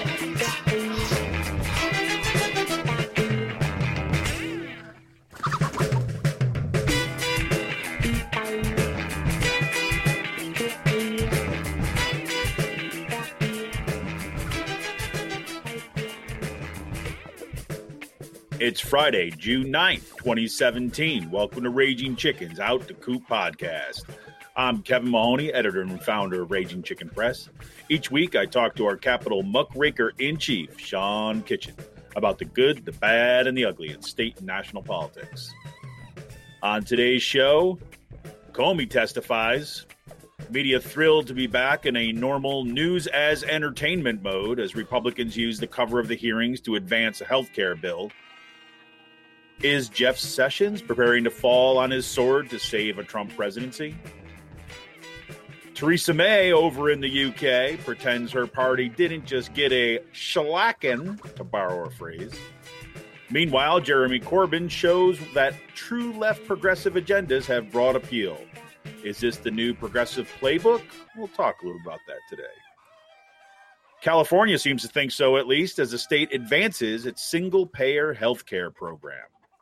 It's Friday, June 9th, 2017. Welcome to Raging Chicken's Out the Coop podcast. I'm Kevin Mahoney, editor and founder of Raging Chicken Press. Each week, I talk to our Capitol muckraker-in-chief, Sean Kitchen, about the good, the bad, and the ugly in state and national politics. On today's show, Comey testifies. Media thrilled to be back in a normal news as entertainment mode as Republicans use the cover of the hearings to advance a health care bill. Is Jeff Sessions preparing to fall on his sword to save a Trump presidency? Theresa May over in the UK pretends her party didn't just get a shellacking, to borrow a phrase. Meanwhile, Jeremy Corbyn shows that true left progressive agendas have broad appeal. Is this the new progressive playbook? We'll talk a little about that today. California seems to think so, at least, as the state advances its single-payer health care program.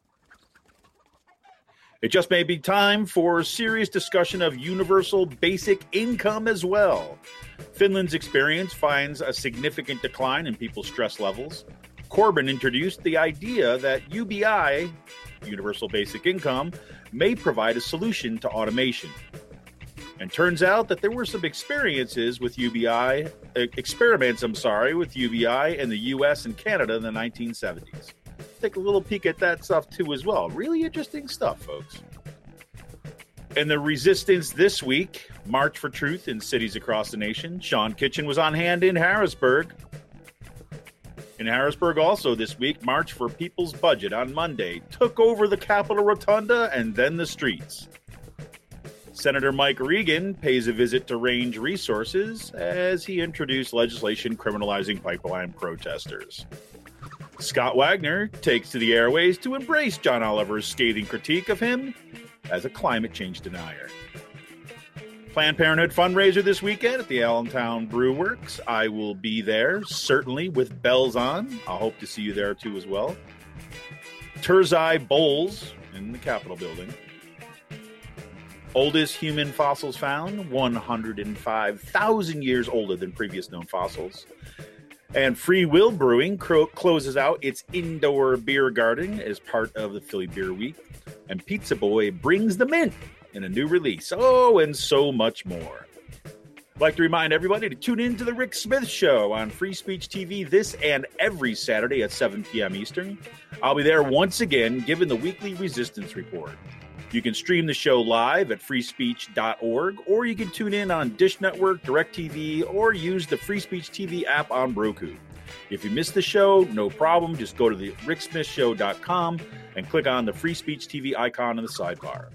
It just may be time for a serious discussion of universal basic income as well. Finland's experience finds a significant decline in people's stress levels. Corbyn introduced the idea that UBI, universal basic income, may provide a solution to automation. And turns out that there were some experiments with UBI in the US and Canada in the 1970s. Take a little peek at that stuff too as well. Really interesting stuff, folks. In the resistance this week, March for Truth in cities across the nation. Sean Kitchen was on hand in Harrisburg. In Harrisburg also this week, March for People's Budget on Monday took over the Capitol Rotunda and then the streets. Senator Mike Regan pays a visit to Range Resources as he introduced legislation criminalizing pipeline protesters. Scott Wagner takes to the airways to embrace John Oliver's scathing critique of him as a climate change denier. Planned Parenthood fundraiser this weekend at the Allentown Brew Works. I will be there, certainly, with bells on. I'll hope to see you there, too, as well. Turzai Bowls in the Capitol building. Oldest human fossils found, 105,000 years older than previous known fossils. And Free Will Brewing closes out its indoor beer garden as part of the Philly Beer Week. And Pizza Boy brings the mint in a new release. Oh, and so much more. I'd like to remind everybody to tune in to The Rick Smith Show on Free Speech TV this and every Saturday at 7 p.m. Eastern. I'll be there once again giving the weekly Resistance Report. You can stream the show live at freespeech.org, or you can tune in on Dish Network, DirecTV, or use the Free Speech TV app on Roku. If you missed the show, no problem. Just go to the ricksmithshow.com and click on the Free Speech TV icon in the sidebar.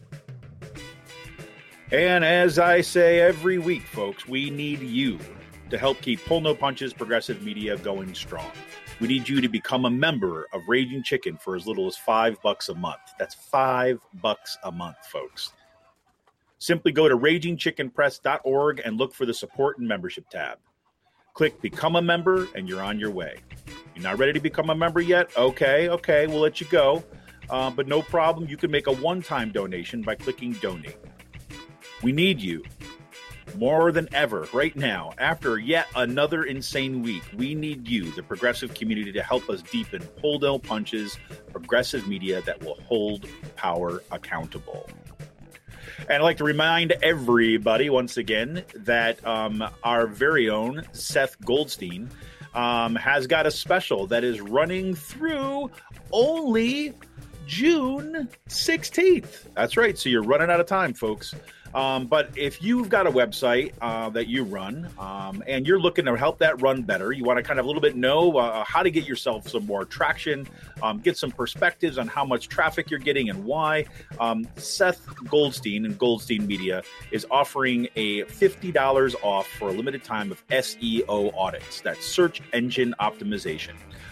And as I say every week, folks, we need you to help keep Pull No Punches progressive media going strong. We need you to become a member of Raging Chicken for as little as $5 a month. That's $5 a month, folks. Simply go to ragingchickenpress.org and look for the support and membership tab. Click Become a Member and you're on your way. You're not ready to become a member yet? Okay, we'll let you go. But no problem. You can make a one-time donation by clicking Donate. We need you. More than ever, right now, after yet another insane week, we need you, the progressive community, to help us deepen Pull No Punches, progressive media that will hold power accountable. And I'd like to remind everybody once again that our very own Seth Goldstein has got a special that is running through only June 16th. That's right. So you're running out of time, folks. But if you've got a website that you run and you're looking to help that run better, you want to kind of a little bit know how to get yourself some more traction, get some perspectives on how much traffic you're getting and why, Seth Goldstein and Goldstein Media is offering a $50 off for a limited time of SEO audits. That's search engine optimization.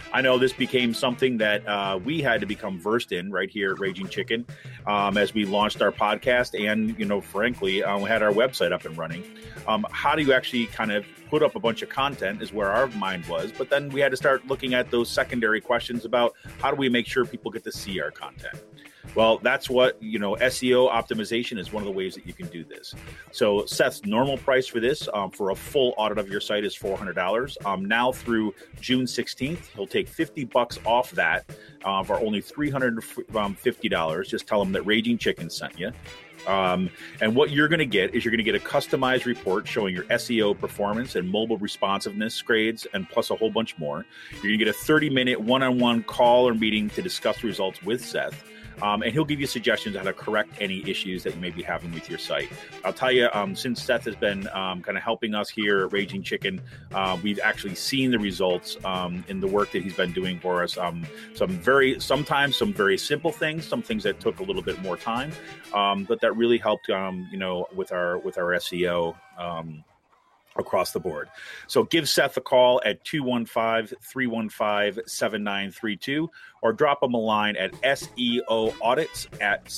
I know this became something that we had to become versed in right here at Raging Chicken as we launched our podcast and, frankly, we had our website up and running. How do you actually kind of put up a bunch of content is where our mind was. But then we had to start looking at those secondary questions about how do we make sure people get to see our content? Well, that's what, SEO optimization is one of the ways that you can do this. So Seth's normal price for this for a full audit of your site is $400. Now through June 16th, he'll take $50 off that for only $350. Just tell him that Raging Chicken sent you. And what you're going to get is you're going to get a customized report showing your SEO performance and mobile responsiveness grades, and plus a whole bunch more. You're going to get a 30-minute one-on-one call or meeting to discuss results with Seth. And he'll give you suggestions on how to correct any issues that you may be having with your site. I'll tell you, since Seth has been kind of helping us here at Raging Chicken, we've actually seen the results in the work that he's been doing for us. Sometimes some very simple things, some things that took a little bit more time, but that really helped, with our SEO. Across the board. So give Seth a call at 215-315-7932 or drop him a line at SEO audits at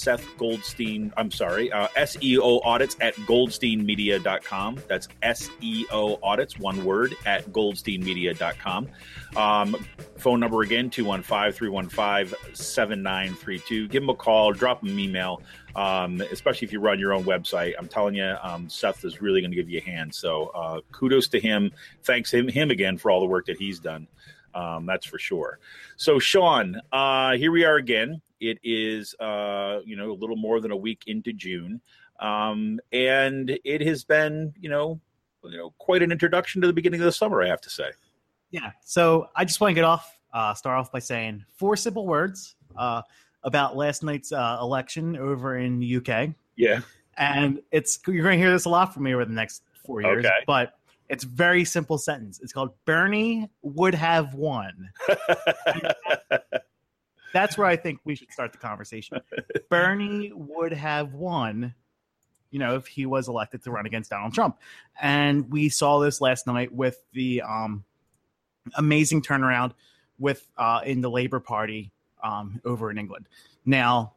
SEO audits at goldsteinmedia.com. That's SEO audits, one word, at goldsteinmedia.com. Phone number again, 215-315-7932. Give him a call, drop him an email. Especially if you run your own website. I'm telling you, Seth is really going to give you a hand. So kudos to him. Thanks him again for all the work that he's done. That's for sure. So Sean, here we are again. It is, a little more than a week into June. And it has been, quite an introduction to the beginning of the summer, I have to say. Yeah. So I just want to start off by saying 4 simple words, about last night's election over in the UK. Yeah. And you're going to hear this a lot from me over the next 4 years, okay. But it's a very simple sentence. It's called Bernie would have won. That's where I think we should start the conversation. Bernie would have won, if he was elected to run against Donald Trump. And we saw this last night with the amazing turnaround in the Labour Party over in England. Now,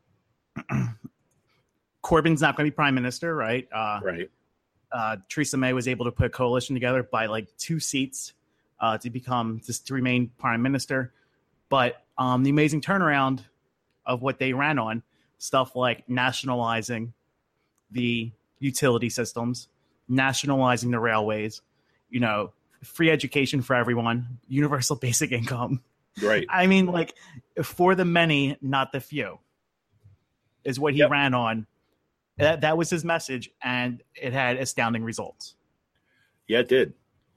Corbyn's not going to be prime minister, right? Right. Theresa May was able to put a coalition together by 2 seats to remain prime minister. But the amazing turnaround of what they ran on, stuff like nationalizing the utility systems, nationalizing the railways, free education for everyone, universal basic income. Right. I mean, for the many, not the few, is what he ran on. That was his message, and it had astounding results. Yeah, it did.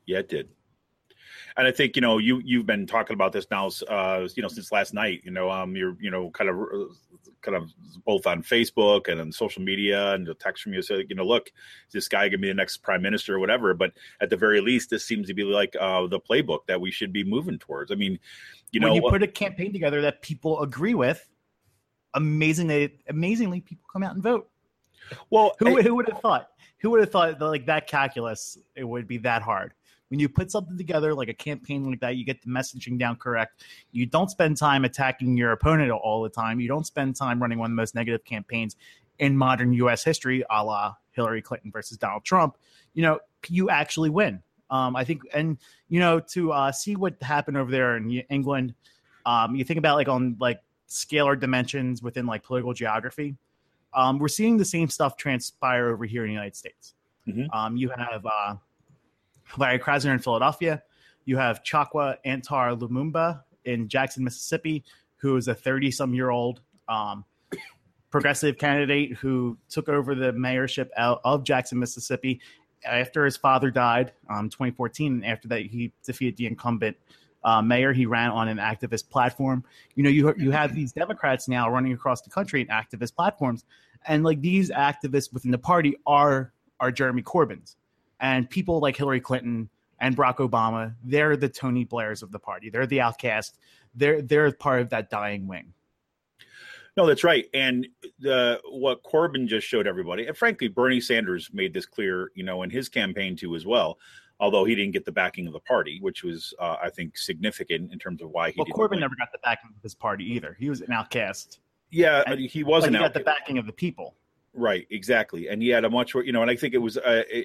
And I think, you've been talking about this now, since last night. You're, kind of both on Facebook and on social media, and the text from you say, look, is this guy going to be the next prime minister or whatever? But at the very least, this seems to be like the playbook that we should be moving towards. I mean, when you put a campaign together that people agree with, amazingly, people come out and vote. Well, who would have thought? Who would have thought that calculus, it would be that hard? When you put something together like a campaign like that, you get the messaging down correct. You don't spend time attacking your opponent all the time. You don't spend time running one of the most negative campaigns in modern U.S. history, a la Hillary Clinton versus Donald Trump. You actually win. I think, and to see what happened over there in England, you think about on scalar dimensions within political geography. We're seeing the same stuff transpire over here in the United States. Mm-hmm. You have Larry Krasner in Philadelphia. You have Chakwa Antar Lumumba in Jackson, Mississippi, who is a 30-some-year-old progressive candidate who took over the mayorship of Jackson, Mississippi after his father died in 2014. And after that, he defeated the incumbent mayor. He ran on an activist platform. You have these Democrats now running across the country in activist platforms. And these activists within the party are Jeremy Corbyn's. And people like Hillary Clinton and Barack Obama, they're the Tony Blairs of the party. They're the outcast. They're part of that dying wing. No, that's right. And what Corbyn just showed everybody, and frankly, Bernie Sanders made this clear, in his campaign too as well. although he didn't get the backing of the party, which was, I think, significant in terms of why he didn't Corbyn win. never got the backing of his party either. He was an outcast. Yeah, And, he wasn't. But he got the backing of the people. Right, exactly, and he had a much, and I think it was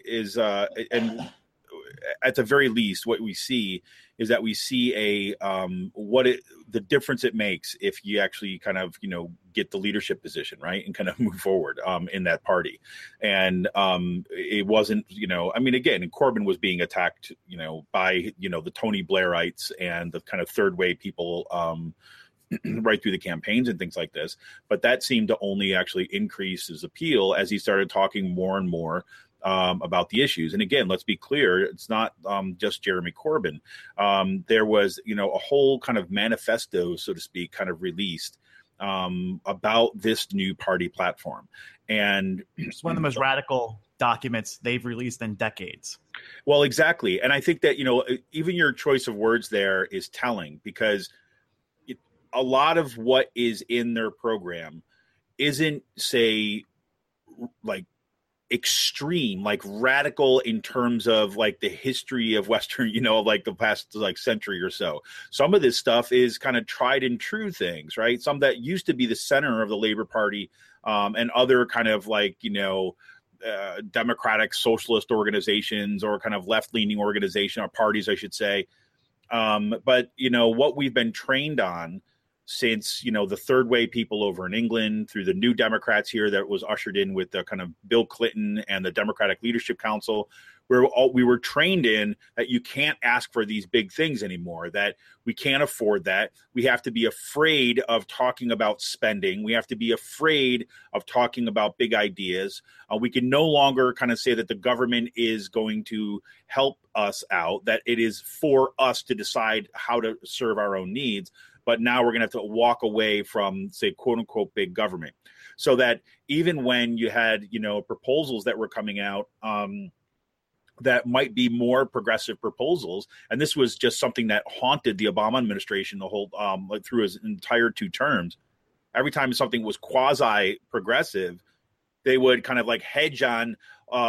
and at the very least, what we see is that we see the difference it makes if you actually kind of get the leadership position, right, and kind of move forward in that party. And it wasn't, again, Corbyn was being attacked, by the Tony Blairites and the kind of third way people. Right through the campaigns and things like this, but that seemed to only actually increase his appeal as he started talking more and more about the issues. And again, let's be clear, it's not just Jeremy Corbyn. There was, a whole kind of manifesto, so to speak, kind of released about this new party platform. And it's one of the most radical documents they've released in decades. Well, exactly. And I think that, even your choice of words there is telling, because a lot of what is in their program isn't, say, like extreme, like radical in terms of like the history of Western, like the past like century or so. Some of this stuff is kind of tried and true things, right? Some that used to be the center of the Labor Party and other kind of like, democratic socialist organizations or kind of left-leaning organization or parties, I should say. But, what we've been trained on since, the third way people over in England, through the New Democrats here that was ushered in with the kind of Bill Clinton and the Democratic Leadership Council, where we were trained in that you can't ask for these big things anymore, that we can't afford that. We have to be afraid of talking about spending. We have to be afraid of talking about big ideas. We can no longer kind of say that the government is going to help us out, that it is for us to decide how to serve our own needs. But now we're going to have to walk away from, say, quote unquote, big government. So that even when you had, proposals that were coming out that might be more progressive proposals, and this was just something that haunted the Obama administration the whole through his entire 2 terms. Every time something was quasi progressive, they would kind of like hedge on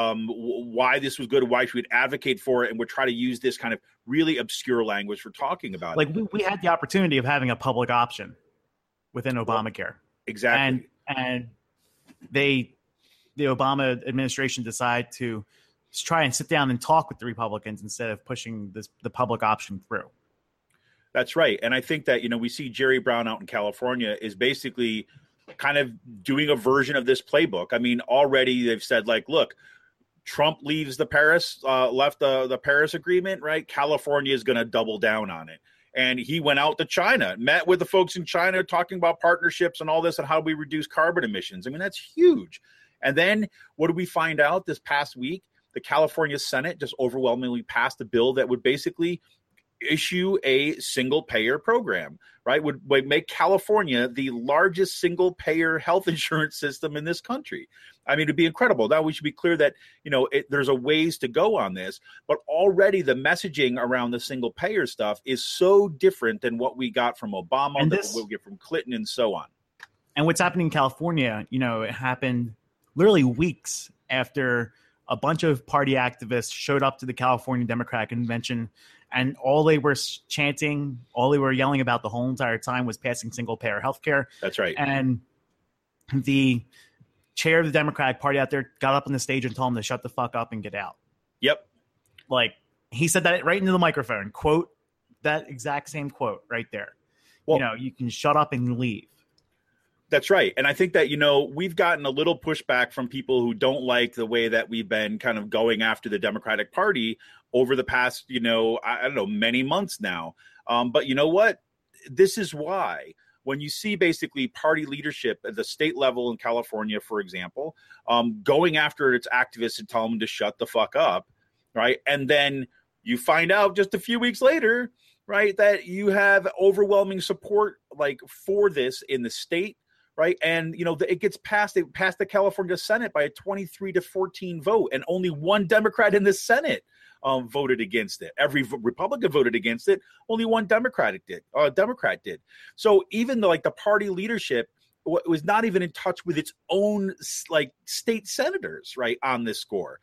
why this was good, why we would advocate for it, and would try to use this kind of really obscure language for talking about it. Like we had the opportunity of having a public option within Obamacare. Exactly. And the Obama administration decided to try and sit down and talk with the Republicans instead of pushing the public option through. That's right. And I think that, we see Jerry Brown out in California is basically kind of doing a version of this playbook. I mean, already they've said, like, look, Trump leaves the Paris Agreement, right? California is going to double down on it. And he went out to China, met with the folks in China, talking about partnerships and all this and how we reduce carbon emissions. I mean, that's huge. And then what did we find out this past week? The California Senate just overwhelmingly passed a bill that would basically issue a single payer program, right? Would make California the largest single payer health insurance system in this country. I mean, it'd be incredible. Now we should be clear that, there's a ways to go on this, but already the messaging around the single payer stuff is so different than what we got from Obama, and what we get from Clinton and so on. And what's happening in California, it happened literally weeks after a bunch of party activists showed up to the California Democratic Convention, and all they were chanting, all they were yelling about the whole entire time was passing single-payer healthcare. That's right. And the chair of the Democratic Party out there got up on the stage and told them to shut the fuck up and get out. Yep. Like, he said that right into the microphone. Quote that exact same quote right there. Well, you can shut up and leave. That's right. And I think that, we've gotten a little pushback from people who don't like the way that we've been kind of going after the Democratic Party over the past, I don't know, many months now. But you know what? This is why when you see basically party leadership at the state level in California, for example, going after its activists and telling them to shut the fuck up, right? And then you find out just a few weeks later, right, that you have overwhelming support like for this in the state. Right. And, it gets passed. It passed the California Senate by a 23-14 vote. And only one Democrat in the Senate voted against it. Every Republican voted against it. Only one Democrat did. So even though the party leadership was not even in touch with its own state senators. Right. On this score.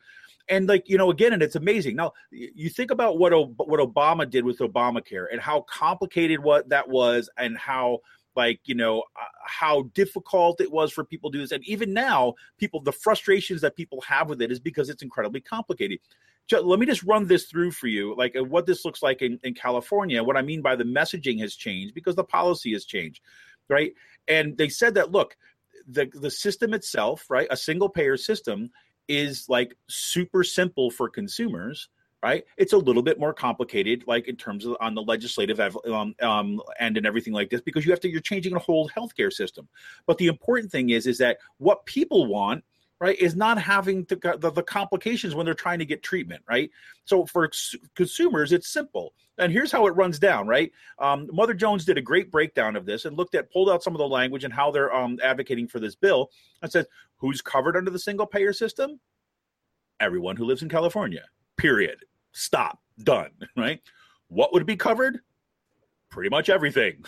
And like, you know, again, and it's amazing. Now, you think about what Obama did with Obamacare and how complicated what that was, and how, like, you know, how difficult it was for people to do this. And even now, the frustrations that people have with it is because it's incredibly complicated. Let me just run this through for you, like what this looks like in California. What I mean by the messaging has changed because the policy has changed, right? And they said that, look, the system itself, right, a single payer system is like super simple for consumers, right? It's a little bit more complicated, like in terms of on the legislative end and everything like this, because you're changing a whole healthcare system. But the important thing is that what people want, right, is not having the complications when they're trying to get treatment, right? So for consumers, it's simple. And here's how it runs down, right? Mother Jones did a great breakdown of this and pulled out some of the language and how they're advocating for this bill, and says, who's covered under the single payer system? Everyone who lives in California, period. Stop. Done, right? What would be covered? Pretty much everything.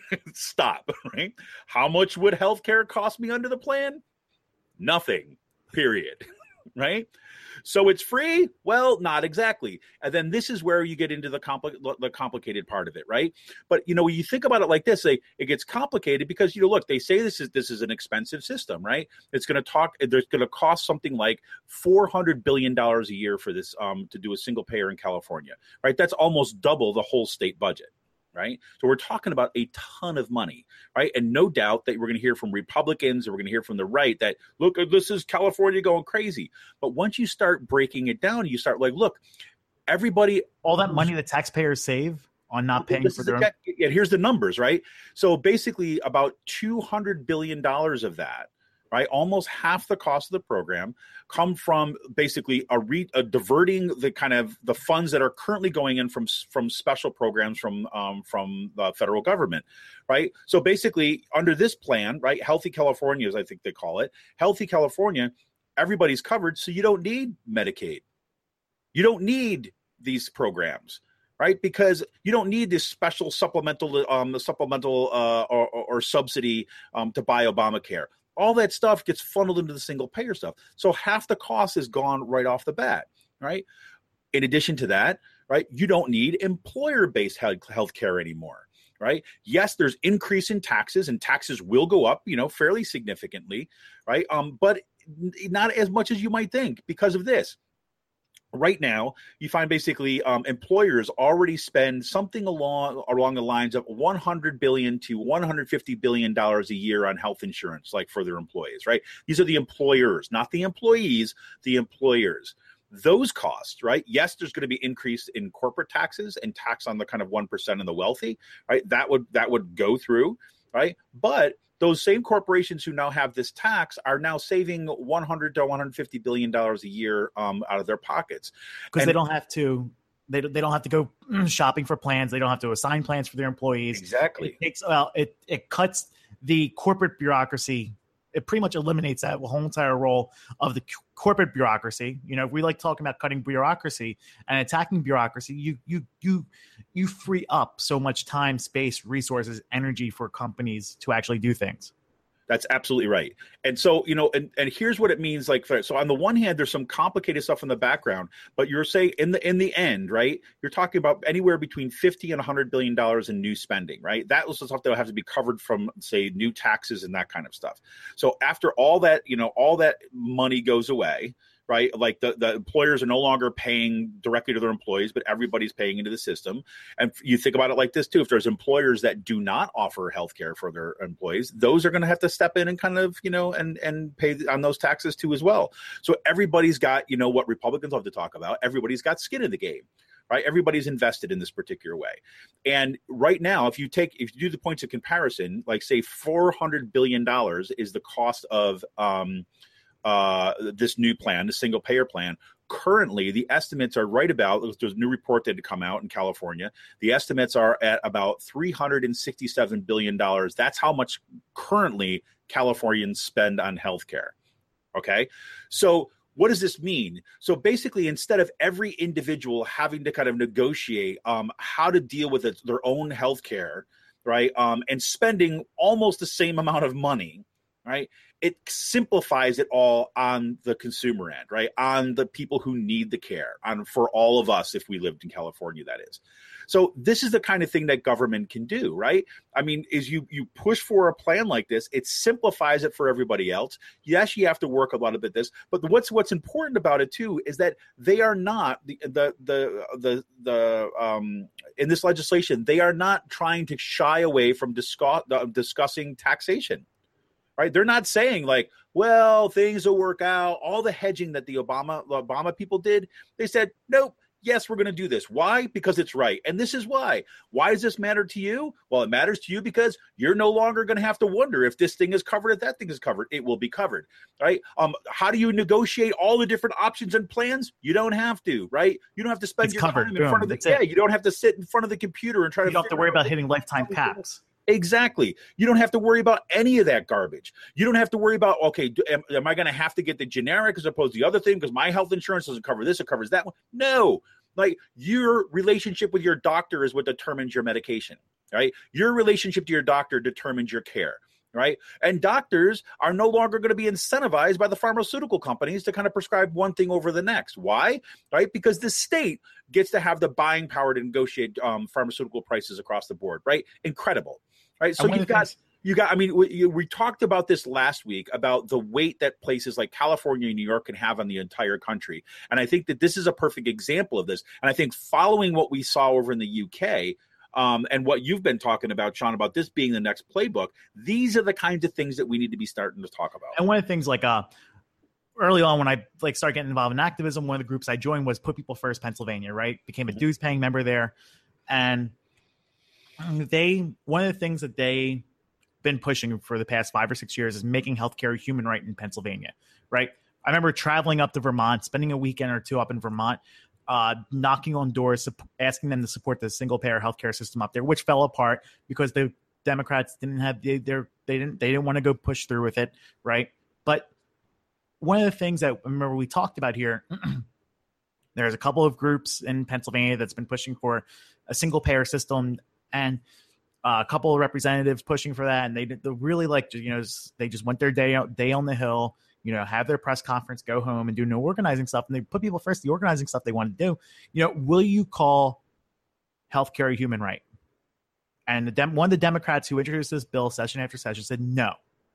Stop, right? How much would healthcare cost me under the plan? Nothing, period, right? So it's free? Well, not exactly. And then this is where you get into the complicated part of it, right? But, you know, when you think about it like this, it gets complicated because, you know, look, they say this is an expensive system, right? There's going to cost something like $400 billion a year for this to do a single payer in California, right? That's almost double the whole state budget. Right. So we're talking about a ton of money. Right. And no doubt that we're going to hear from Republicans, and we're going to hear from the right that, look, this is California going crazy. But once you start breaking it down, you start like, look, everybody. All that money the taxpayers save on not paying for their own. Yeah, here's the numbers. Right. So basically about $200 billion of that, right, almost half the cost of the program, come from basically diverting the kind of the funds that are currently going in from special programs from the federal government, right? So basically, under this plan, right, Healthy California, as I think they call it, Healthy California, everybody's covered, so you don't need Medicaid, you don't need these programs. Right, because you don't need this special supplemental or subsidy to buy Obamacare. All that stuff gets funneled into the single payer stuff. So half the cost is gone right off the bat, right? In addition to that, right, you don't need employer-based health care anymore, right? Yes, there's increase in taxes, and taxes will go up, you know, fairly significantly, right? But not as much as you might think because of this. Right now, you find basically employers already spend something along the lines of $100 billion to $150 billion a year on health insurance, like for their employees, right? These are the employers, not the employees, the employers. Those costs, right? Yes, there's going to be increase in corporate taxes and tax on the kind of 1% and the wealthy, right? That would go through, right? But those same corporations who now have this tax are now saving $100 to $150 billion a year out of their pockets because they don't have to. They don't have to go shopping for plans. They don't have to assign plans for their employees. Exactly. It cuts the corporate bureaucracy. It pretty much eliminates that whole entire role of the corporate bureaucracy. You know, if we like talking about cutting bureaucracy and attacking bureaucracy, you free up so much time, space, resources, energy for companies to actually do things. That's absolutely right. And so, you know, and here's what it means. Like, so on the one hand, there's some complicated stuff in the background, but you're saying in the end, right, you're talking about anywhere between $50 and $100 billion in new spending, right? That was the stuff that will have to be covered from, say, new taxes and that kind of stuff. So after all that, you know, all that money goes away, right? Like the employers are no longer paying directly to their employees, but everybody's paying into the system. And you think about it like this too. If there's employers that do not offer healthcare for their employees, those are going to have to step in and kind of, you know, and pay on those taxes too as well. So everybody's got, you know, what Republicans love to talk about. Everybody's got skin in the game. Right, everybody's invested in this particular way, and right now, if you do the points of comparison, like say $400 billion is the cost of this new plan, the single payer plan. Currently, the estimates are right about, there's a new report that had come out in California. The estimates are at about $367 billion. That's how much currently Californians spend on healthcare. Okay. So what does this mean? So basically, instead of every individual having to kind of negotiate how to deal with their own healthcare, right, and spending almost the same amount of money, right? It simplifies it all on the consumer end, right? On the people who need the care, on for all of us if we lived in California, that is. So this is the kind of thing that government can do, right? I mean, is you push for a plan like this, it simplifies it for everybody else. Yes, you have to work a lot of this, but what's important about it too is that they are not in this legislation, they are not trying to shy away from discussing taxation. Right? They're not saying like, well, things will work out. All the hedging that the Obama people did, they said, nope, yes, we're going to do this. Why? Because it's right. And this is why. Why does this matter to you? Well, it matters to you because you're no longer going to have to wonder if this thing is covered, if that thing is covered. It will be covered, right? How do you negotiate all the different options and plans? You don't have to, right? You don't have to spend your time in front of the you don't have to sit in front of the computer and try to. You don't have to worry about hitting lifetime caps. Exactly. You don't have to worry about any of that garbage. You don't have to worry about, okay, am I going to have to get the generic as opposed to the other thing because my health insurance doesn't cover this, it covers that one? No. Like your relationship with your doctor is what determines your medication, right? Your relationship to your doctor determines your care, right? And doctors are no longer going to be incentivized by the pharmaceutical companies to kind of prescribe one thing over the next. Why? Right? Because the state gets to have the buying power to negotiate pharmaceutical prices across the board, right? Incredible. Right. So I mean, we talked about this last week about the weight that places like California and New York can have on the entire country. And I think that this is a perfect example of this. And I think following what we saw over in the UK and what you've been talking about, Sean, about this being the next playbook, these are the kinds of things that we need to be starting to talk about. And one of the things like early on when I started getting involved in activism, one of the groups I joined was Put People First Pennsylvania, right? Became a dues paying member there. And one of the things that they've been pushing for the past 5 or 6 years is making healthcare a human right in Pennsylvania, right? I remember traveling up to Vermont, spending a weekend or two up in Vermont, knocking on doors, asking them to support the single payer healthcare system up there, which fell apart because the Democrats didn't have they didn't want to go push through with it, right? But one of the things that I remember we talked about here, there's a couple of groups in Pennsylvania that's been pushing for a single payer system. And a couple of representatives pushing for that, and they really like they just went their day on the Hill, have their press conference, go home, and do no organizing stuff. And they put people first, the organizing stuff they want to do. Will you call healthcare a human right? And one of the Democrats who introduced this bill session after session said, no,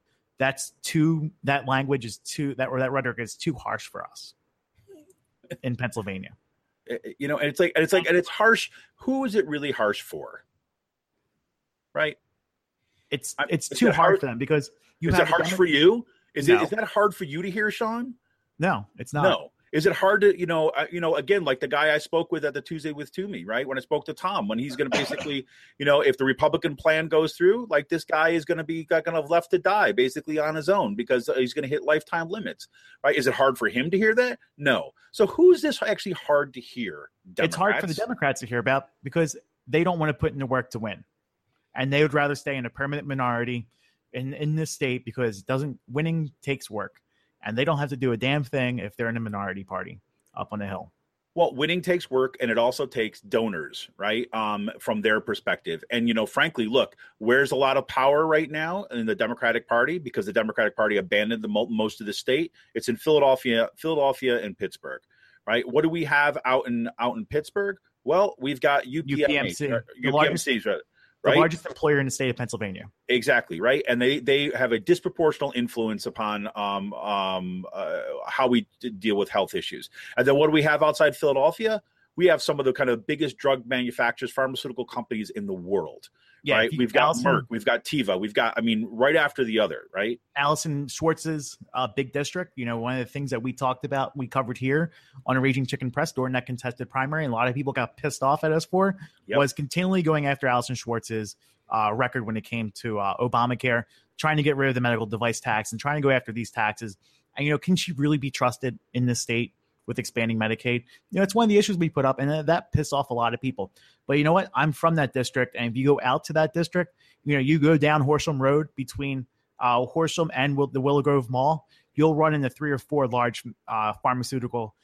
that language is that rhetoric is too harsh for us in Pennsylvania. And it's harsh. Who is it really harsh for? Right. It's too hard for them because is it harsh for you? Is that hard for you to hear, Sean? No, it's not. No. Is it hard to, again, like the guy I spoke with at the Tuesday with Toomey, right? When I spoke to Tom, when he's going to basically, if the Republican plan goes through, like this guy is going to be kind of left to die basically on his own because he's going to hit lifetime limits, right? Is it hard for him to hear that? No. So who is this actually hard to hear? Democrats? It's hard for the Democrats to hear about because they don't want to put in the work to win. And they would rather stay in a permanent minority in this state because winning takes work. And they don't have to do a damn thing if they're in a minority party up on the Hill. Well, winning takes work, and it also takes donors, right, from their perspective. And, frankly, look, where's a lot of power right now in the Democratic Party because the Democratic Party abandoned most of the state? It's in Philadelphia and Pittsburgh, right? What do we have out in Pittsburgh? Well, we've got UPMC. The largest employer in the state of Pennsylvania. Exactly, right? And they have a disproportional influence upon how we deal with health issues. And then what do we have outside Philadelphia? We have some of the kind of biggest drug manufacturers, pharmaceutical companies in the world. Yeah, right? We've got Merck, we've got Teva, right after the other, right? Allison Schwartz's big district, one of the things that we talked about, we covered here on a Raging Chicken Press during that contested primary, and a lot of people got pissed off at us for, was continually going after Allison Schwartz's record when it came to Obamacare, trying to get rid of the medical device tax and trying to go after these taxes. And, can she really be trusted in this state with expanding Medicaid? It's one of the issues we put up, and that pissed off a lot of people. But you know what? I'm from that district, and if you go out to that district, you go down Horsham Road between Horsham and the Willow Grove Mall, you'll run into 3 or 4 large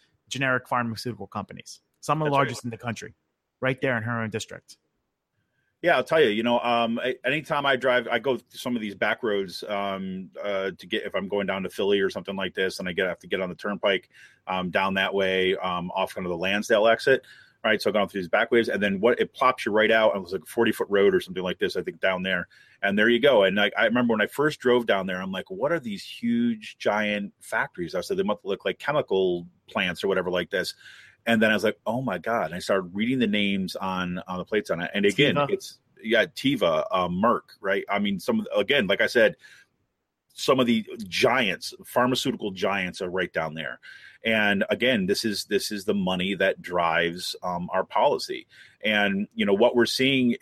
generic pharmaceutical companies. Some of the largest in the country, right there in her own district. Yeah, I'll tell you. Anytime I drive, I go through some of these back roads to get if I'm going down to Philly or something like this, and have to get on the turnpike down that way off kind of the Lansdale exit. Right, so going through these back ways, and then it plops you right out. It was like a 40-foot road or something like this, I think, down there. And there you go. And I remember when I first drove down there, I'm like, what are these huge, giant factories? I said they must look like chemical plants or whatever like this. And then I was like, oh my God. And I started reading the names on the plates on it. And again, Teva. it's Teva, Merck, right? I mean, again, like I said, some of the giants, pharmaceutical giants, are right down there. And again, this is the money that drives our policy. And what we're seeing,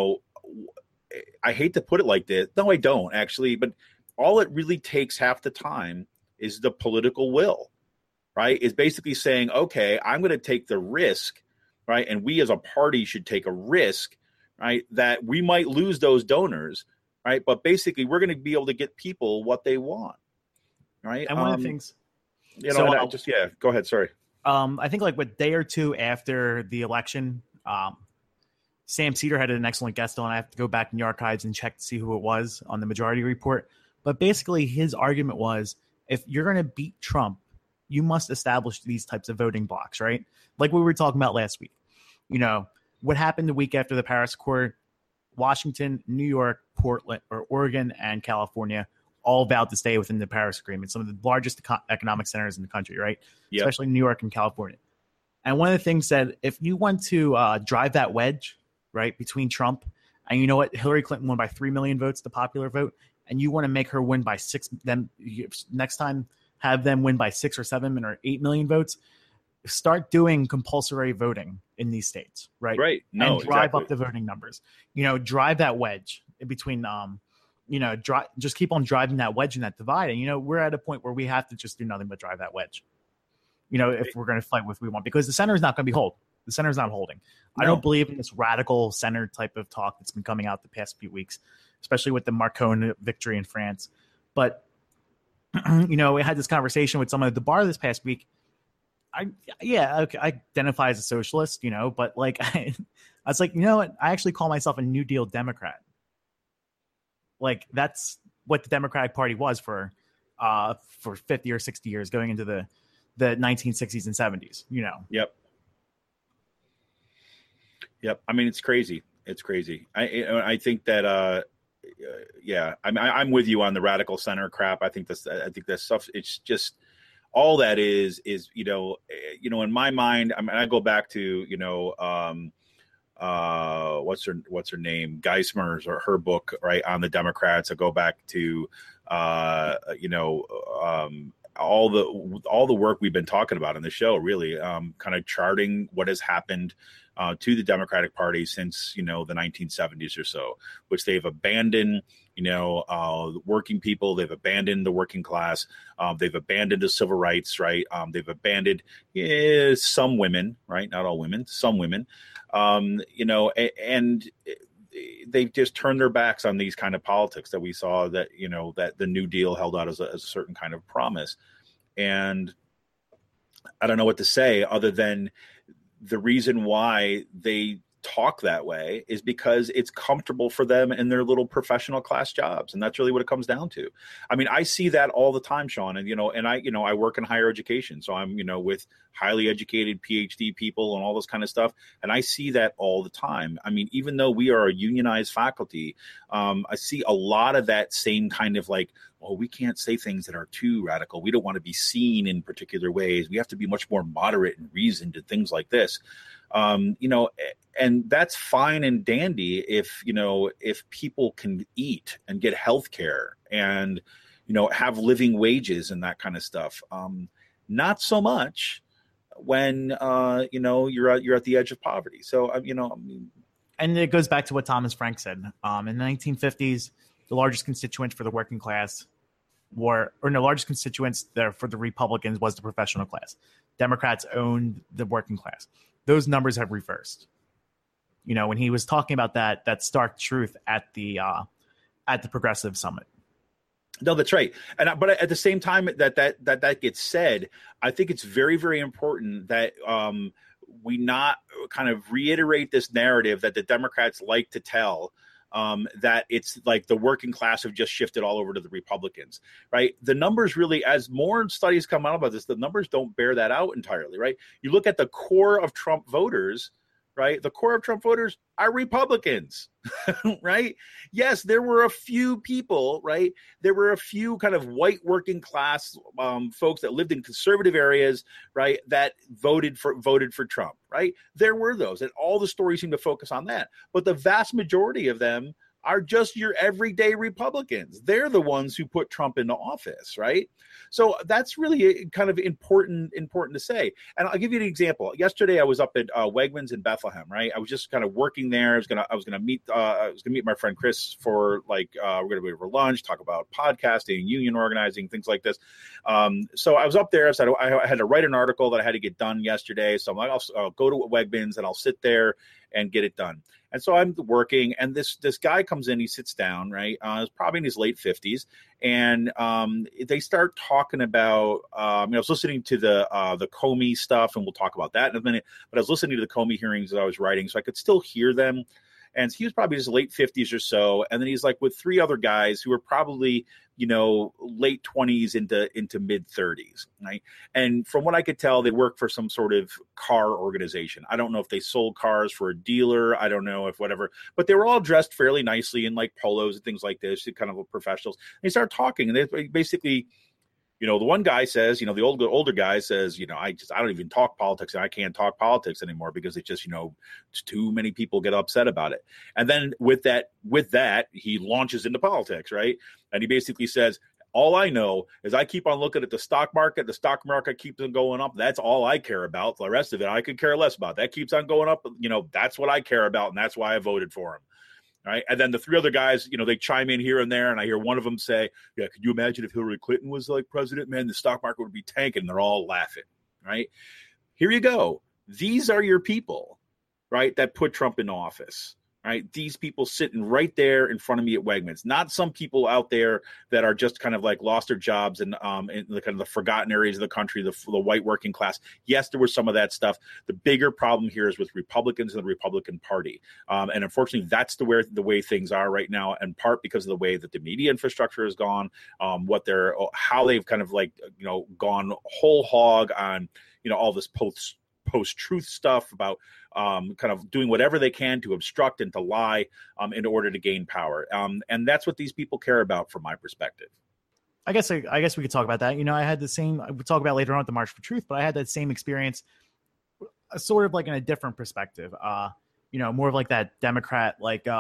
I hate to put it like this. No, I don't actually. But all it really takes half the time is the political will. Right, is basically saying, okay, I'm going to take the risk, right? And we as a party should take a risk, right? That we might lose those donors, right? But basically, we're going to be able to get people what they want, right? And one of the things, go ahead. Sorry. I think like a day or two after the election, Sam Cedar had an excellent guest on. I have to go back in the archives and check to see who it was on the Majority Report. But basically, his argument was, if you're going to beat Trump, you must establish these types of voting blocks, right? Like we were talking about last week. What happened the week after the Paris Accord? Washington, New York, Portland, or Oregon, and California all vowed to stay within the Paris Agreement, some of the largest economic centers in the country, right? Yep. Especially New York and California. And one of the things said, if you want to drive that wedge, right, between Trump and you know what, Hillary Clinton won by 3 million votes, the popular vote, and you want to make her win by 6, then next time have them win by 6 or 7 or 8 million votes, start doing compulsory voting in these states, right? Right. No, and drive up the voting numbers. Drive that wedge between, just keep on driving that wedge and that divide. And, we're at a point where we have to just do nothing but drive that wedge, if we're going to fight what we want, because the center is not going to be holding. The center is not holding. No. I don't believe in this radical center type of talk that's been coming out the past few weeks, especially with the Macron victory in France. But we had this conversation with someone at the bar this past week. I identify as a socialist, but like I was like, I actually call myself a New Deal Democrat. Like that's what the Democratic Party was for 50 or 60 years, going into the 1960s and 70s. Yep. I mean, it's crazy. It's crazy. I think that. I'm with you on the radical center crap. I think that stuff. It's just all that is in my mind. I mean, I go back to what's her name, Geismer's or her book, right, on the Democrats. I go back to all the work we've been talking about on the show, really kind of charting what has happened to the Democratic Party since, the 1970s or so, which they've abandoned, working people. They've abandoned the working class. They've abandoned the civil rights, right? They've abandoned some women, right? Not all women, some women, and they've just turned their backs on these kind of politics that we saw that, that the New Deal held out as a certain kind of promise. And I don't know what to say other than the reason why they talk that way is because it's comfortable for them in their little professional class jobs. And that's really what it comes down to. I mean, I see that all the time, Sean, and I work in higher education. So I'm, with highly educated PhD people and all this kind of stuff. And I see that all the time. I mean, even though we are a unionized faculty, I see a lot of that same kind of like, oh, we can't say things that are too radical. We don't want to be seen in particular ways. We have to be much more moderate and reasoned and things like this. And that's fine and dandy if people can eat and get health care and, have living wages and that kind of stuff. Not so much when, you're at the edge of poverty. So, and it goes back to what Thomas Frank said. In the 1950s, the largest constituent for the working class largest constituents there for the Republicans was the professional class. Democrats owned the working class. Those numbers have reversed. When he was talking about that stark truth at the Progressive Summit. No, that's right. But at the same time that gets said, I think it's very, very important that we not kind of reiterate this narrative that the Democrats like to tell, that it's like the working class have just shifted all over to the Republicans, right? The numbers really, as more studies come out about this, the numbers don't bear that out entirely, right? You look at the core of Trump voters, right? The core of Trump voters are Republicans, right? Yes, there were a few people, right? There were a few kind of white working class folks that lived in conservative areas, right? That voted for Trump, right? There were those, and all the stories seem to focus on that. But the vast majority of them are just your everyday Republicans. They're the ones who put Trump into office, right? So that's really kind of important to say. And I'll give you an example. Yesterday, I was up at Wegmans in Bethlehem, right? I was just kind of working there. I was gonna meet my friend Chris for we're gonna be over lunch, talk about podcasting, union organizing, things like this. So I was up there. So I had to write an article that I had to get done yesterday. So I'm like, I'll go to Wegmans and I'll sit there and get it done. And so I'm working, and this guy comes in, he sits down, right? He's probably in his late 50s, and they start talking about, I was listening to the Comey stuff, and we'll talk about that in a minute, but I was listening to the Comey hearings as I was writing, so I could still hear them. And he was probably in his late 50s or so. And then he's like with three other guys who were probably, late 20s into mid 30s. Right. And from what I could tell, they work for some sort of car organization. I don't know if they sold cars for a dealer. I don't know if whatever, but they were all dressed fairly nicely in like polos and things like this, kind of professionals. And they start talking, and they basically, the one guy says, the older guy says, I don't even talk politics, and I can't talk politics anymore because it's just, it's too many people get upset about it. And then with that, he launches into politics, right? And he basically says, all I know is I keep on looking at the stock market. The stock market keeps on going up. That's all I care about. The rest of it, I could care less about. That keeps on going up. That's what I care about, and that's why I voted for him. Right. And then the three other guys, they chime in here and there. And I hear one of them say, yeah, could you imagine if Hillary Clinton was like president? Man, the stock market would be tanking. And they're all laughing. Right. Here you go. These are your people, right, that put Trump in office. Right. These people sitting right there in front of me at Wegmans, not some people out there that are just kind of like lost their jobs in the kind of the forgotten areas of the country, the white working class. Yes, there was some of that stuff. The bigger problem here is with Republicans and the Republican Party. And unfortunately, that's the way things are right now, in part because of the way that the media infrastructure has gone, how they've kind of gone whole hog on, all this post-truth stuff about kind of doing whatever they can to obstruct and to lie in order to gain power. And that's what these people care about from my perspective. I guess we could talk about that. I had the same, we'll talk about later on at the March for Truth, but I had that same experience sort of like in a different perspective. More of like that Democrat,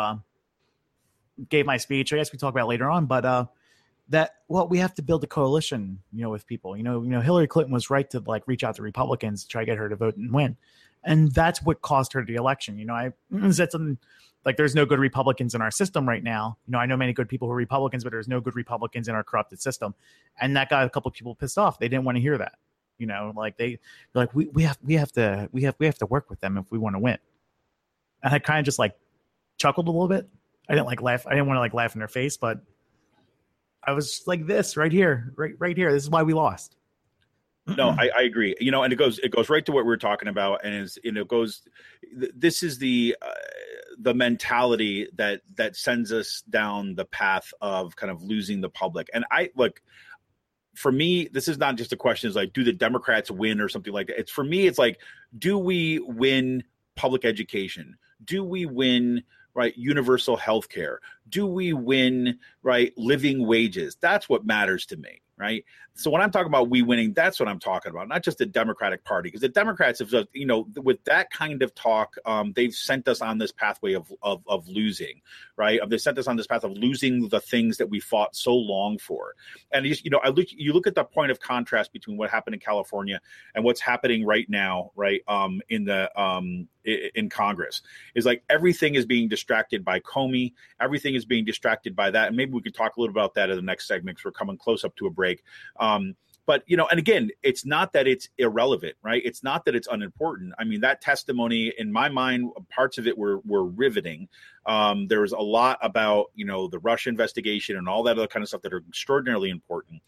gave my speech. I guess we talk about it later on, but we have to build a coalition, with people. Hillary Clinton was right to reach out to Republicans to try to get her to vote and win, and that's what cost her the election. I said something like, "There's no good Republicans in our system right now." I know many good people who are Republicans, but there's no good Republicans in our corrupted system, and that got a couple of people pissed off. They didn't want to hear that. We have to work with them if we want to win. And I kind of just chuckled a little bit. I didn't laugh. I didn't want to laugh in their face, but I was like this right here, right here. This is why we lost. No, I agree. And it goes right to what we were talking about, and this is the mentality that sends us down the path of kind of losing the public. And for me, this is not just a question do the Democrats win or something like that. It's for me, it's do we win public education? Do we win universal health care? Do we win living wages? That's what matters to me. Right. So when I'm talking about we winning, that's what I'm talking about, not just the Democratic Party, because the Democrats have, with that kind of talk, they've sent us on this pathway of losing. Right. They sent us on this path of losing the things that we fought so long for. And, you look at the point of contrast between what happened in California and what's happening right now. Right. In Congress is everything is being distracted by Comey. Everything is being distracted by that. And maybe we could talk a little about that in the next segment, because we're coming close up to a break. But, and again, it's not that it's irrelevant, right? It's not that it's unimportant. I mean, that testimony, in my mind, parts of it were riveting. There was a lot about, the Russia investigation and all that other kind of stuff that are extraordinarily important.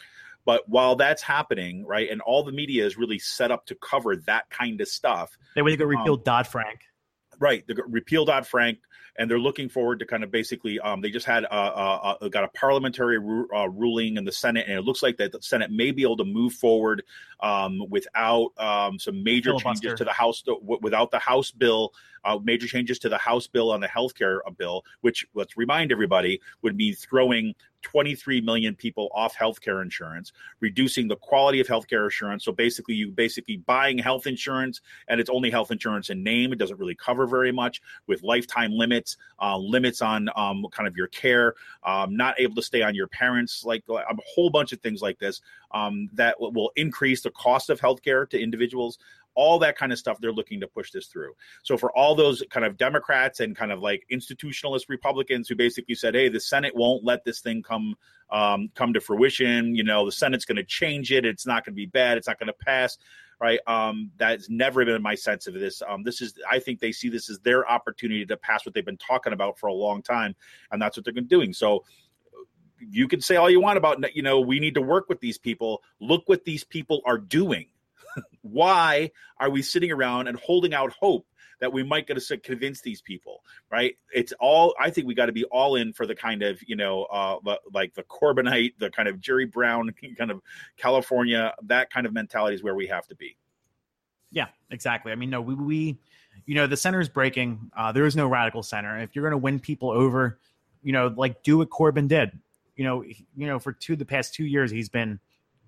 But while that's happening, right, and all the media is really set up to cover that kind of stuff. They want to go repeal Dodd-Frank. Right, the repeal Dodd-Frank, and they're looking forward to kind of basically. They just had got a parliamentary ruling in the Senate, and it looks like that the Senate may be able to move forward without some major changes to the House, without the House bill. Major changes to the House bill on the healthcare bill, which, let's remind everybody, would be throwing 23 million people off healthcare insurance, reducing the quality of healthcare insurance. So basically, you buying health insurance, and it's only health insurance in name. It doesn't really cover very much, with lifetime limits on kind of your care, not able to stay on your parents, like a whole bunch of things like this that will increase the cost of healthcare to individuals. All that kind of stuff, they're looking to push this through. So for all those kind of Democrats and kind of like institutionalist Republicans who basically said, hey, the Senate won't let this thing come to fruition. The Senate's going to change it. It's not going to be bad. It's not going to pass. Right. That's never been my sense of this. I think they see this as their opportunity to pass what they've been talking about for a long time. And that's what they're doing. So you can say all you want about, we need to work with these people. Look what these people are doing. Why are we sitting around and holding out hope that we might get to convince these people, right? I think we got to be all in for the kind of, like the Corbynite, the kind of Jerry Brown kind of California, that kind of mentality is where we have to be. Yeah, exactly. I mean, no, we the center is breaking. There is no radical center. If you're going to win people over, like do what Corbyn did, for the past 2 years, he's been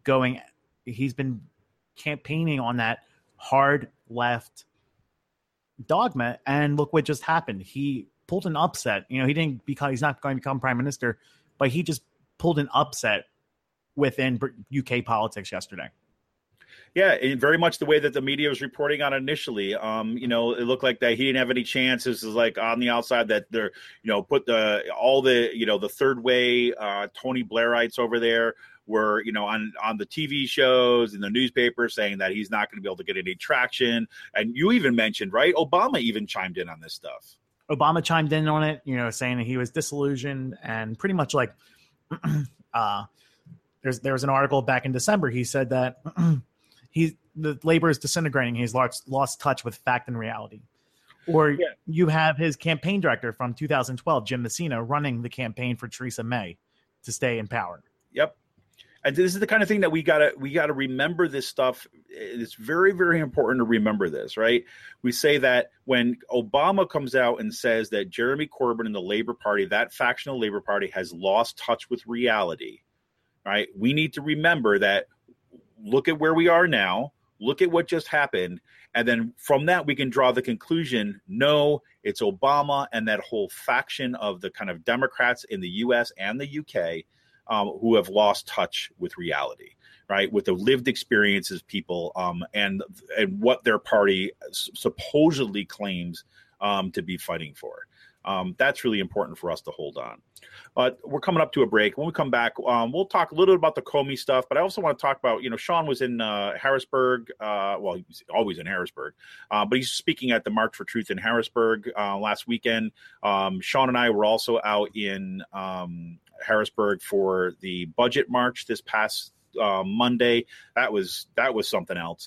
campaigning on that hard left dogma, and look what just happened. He pulled an upset. He's not going to become prime minister, but he just pulled an upset within UK politics yesterday. Yeah, very much the way that the media was reporting on initially. It looked like that he didn't have any chances. It was like on the outside that they're, put the third way Tony Blairites over there were, on the TV shows and the newspaper saying that he's not going to be able to get any traction. And you even mentioned, right, Obama even chimed in on this stuff. Obama chimed in on it, saying that he was disillusioned and pretty much like there was an article back in December. He said that the labor is disintegrating. He's lost touch with fact and reality. Or you have his campaign director from 2012, Jim Messina, running the campaign for Theresa May to stay in power. Yep. And this is the kind of thing that we gotta remember this stuff. It's very, very important to remember this, right? We say that when Obama comes out and says that Jeremy Corbyn and the Labor Party, that faction of the Labor Party, has lost touch with reality, right? We need to remember that. Look at where we are now. Look at what just happened. And then from that, we can draw the conclusion, no, it's Obama and that whole faction of the kind of Democrats in the U.S. and the U.K. Who have lost touch with reality, right, with the lived experiences people and what their party supposedly claims to be fighting for. That's really important for us to hold on. We're coming up to a break. When we come back, we'll talk a little bit about the Comey stuff, but I also want to talk about, Sean was in Harrisburg. He's always in Harrisburg, but he's speaking at the March for Truth in Harrisburg last weekend. Sean and I were also out in Harrisburg for the budget march this past Monday. That was something else.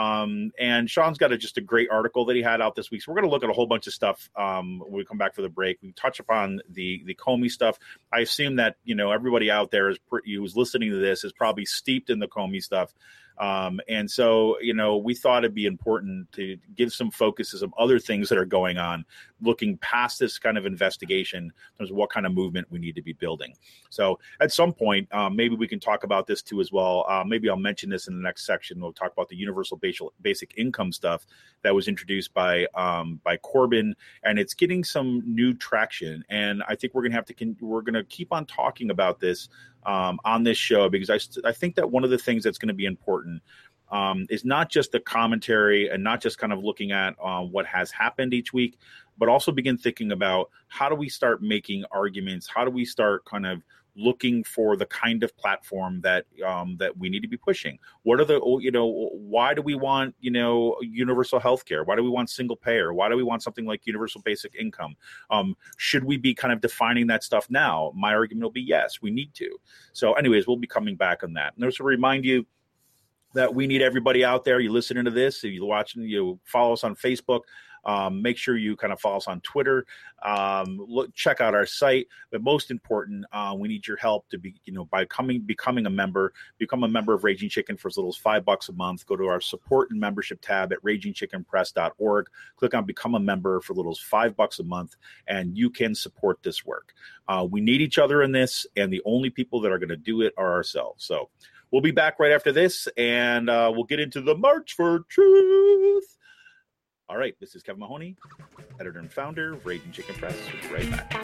And Sean's got just a great article that he had out this week. So we're going to look at a whole bunch of stuff when we come back for the break. We touch upon the Comey stuff. I assume that, everybody out there who's listening to this is probably steeped in the Comey stuff. And so, we thought it'd be important to give some focus to some other things that are going on, looking past this kind of investigation in terms of what kind of movement we need to be building. So at some point, maybe we can talk about this too as well. Maybe I'll mention this in the next section. We'll talk about the universal basic income stuff that was introduced by Corbyn, and it's getting some new traction. And I think we're going to keep on talking about this on this show, because I think that one of the things that's going to be important is not just the commentary and not just kind of looking at what has happened each week, but also begin thinking about how do we start making arguments? How do we start kind of looking for the kind of platform that we need to be pushing. What are the, why do we want, universal health care? Why do we want single payer? Why do we want something like universal basic income? Should we be kind of defining that stuff now? My argument will be yes, we need to. So anyways, we'll be coming back on that. And just to remind you that we need everybody out there. You listening to this, if you're watching, follow us on Facebook. Make sure you kind of follow us on Twitter. Check out our site. But most important, we need your help to be, by becoming a member. Become a member of Raging Chicken for as little as $5 a month. Go to our support and membership tab at ragingchickenpress.org. Click on Become a Member for as little as $5 a month, and you can support this work. We need each other in this, and the only people that are going to do it are ourselves. So we'll be back right after this, and we'll get into the March for Truth. All right, this is Kevin Mahoney, editor and founder of Raging Chicken Press. We'll be right back.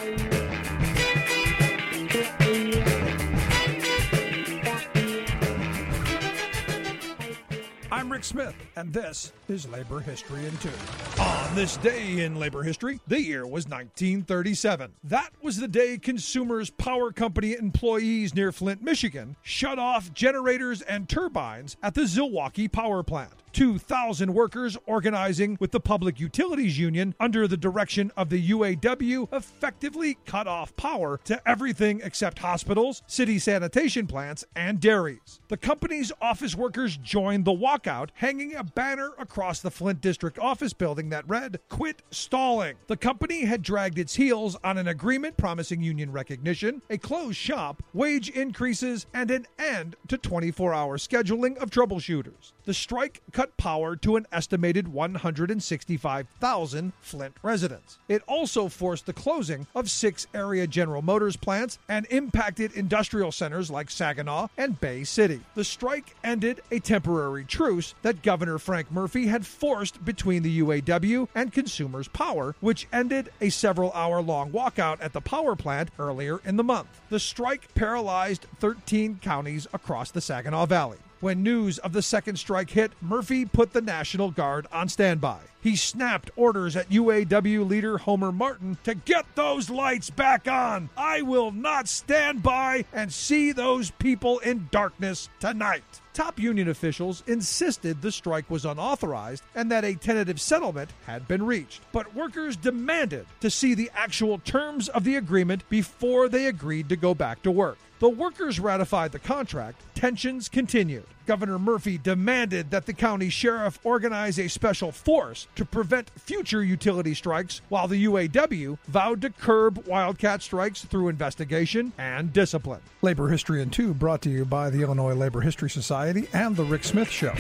I'm Rick Smith, and this is Labor History in 2. On this day in labor history, the year was 1937. That was the day Consumers Power Company employees near Flint, Michigan, shut off generators and turbines at the Zilwaukee Power Plant. 2,000 workers organizing with the Public Utilities Union under the direction of the UAW effectively cut off power to everything except hospitals, city sanitation plants, and dairies. The company's office workers joined the walkout, hanging a banner across the Flint District office building that read, "Quit stalling." The company had dragged its heels on an agreement promising union recognition, a closed shop, wage increases, and an end to 24-hour scheduling of troubleshooters. The strike cut power to an estimated 165,000 Flint residents. It also forced the closing of 6 area General Motors plants and impacted industrial centers like Saginaw and Bay City. The strike ended a temporary truce that Governor Frank Murphy had forced between the UAW and Consumers Power, which ended a several-hour-long walkout at the power plant earlier in the month. The strike paralyzed 13 counties across the Saginaw Valley. When news of the second strike hit, Murphy put the National Guard on standby. He snapped orders at UAW leader Homer Martin to get those lights back on. I will not stand by and see those people in darkness tonight. Top union officials insisted the strike was unauthorized and that a tentative settlement had been reached. But workers demanded to see the actual terms of the agreement before they agreed to go back to work. The workers ratified the contract. Tensions continued. Governor Murphy demanded that the county sheriff organize a special force to prevent future utility strikes, while the UAW vowed to curb wildcat strikes through investigation and discipline. Labor History in 2 brought to you by the Illinois Labor History Society and The Rick Smith Show.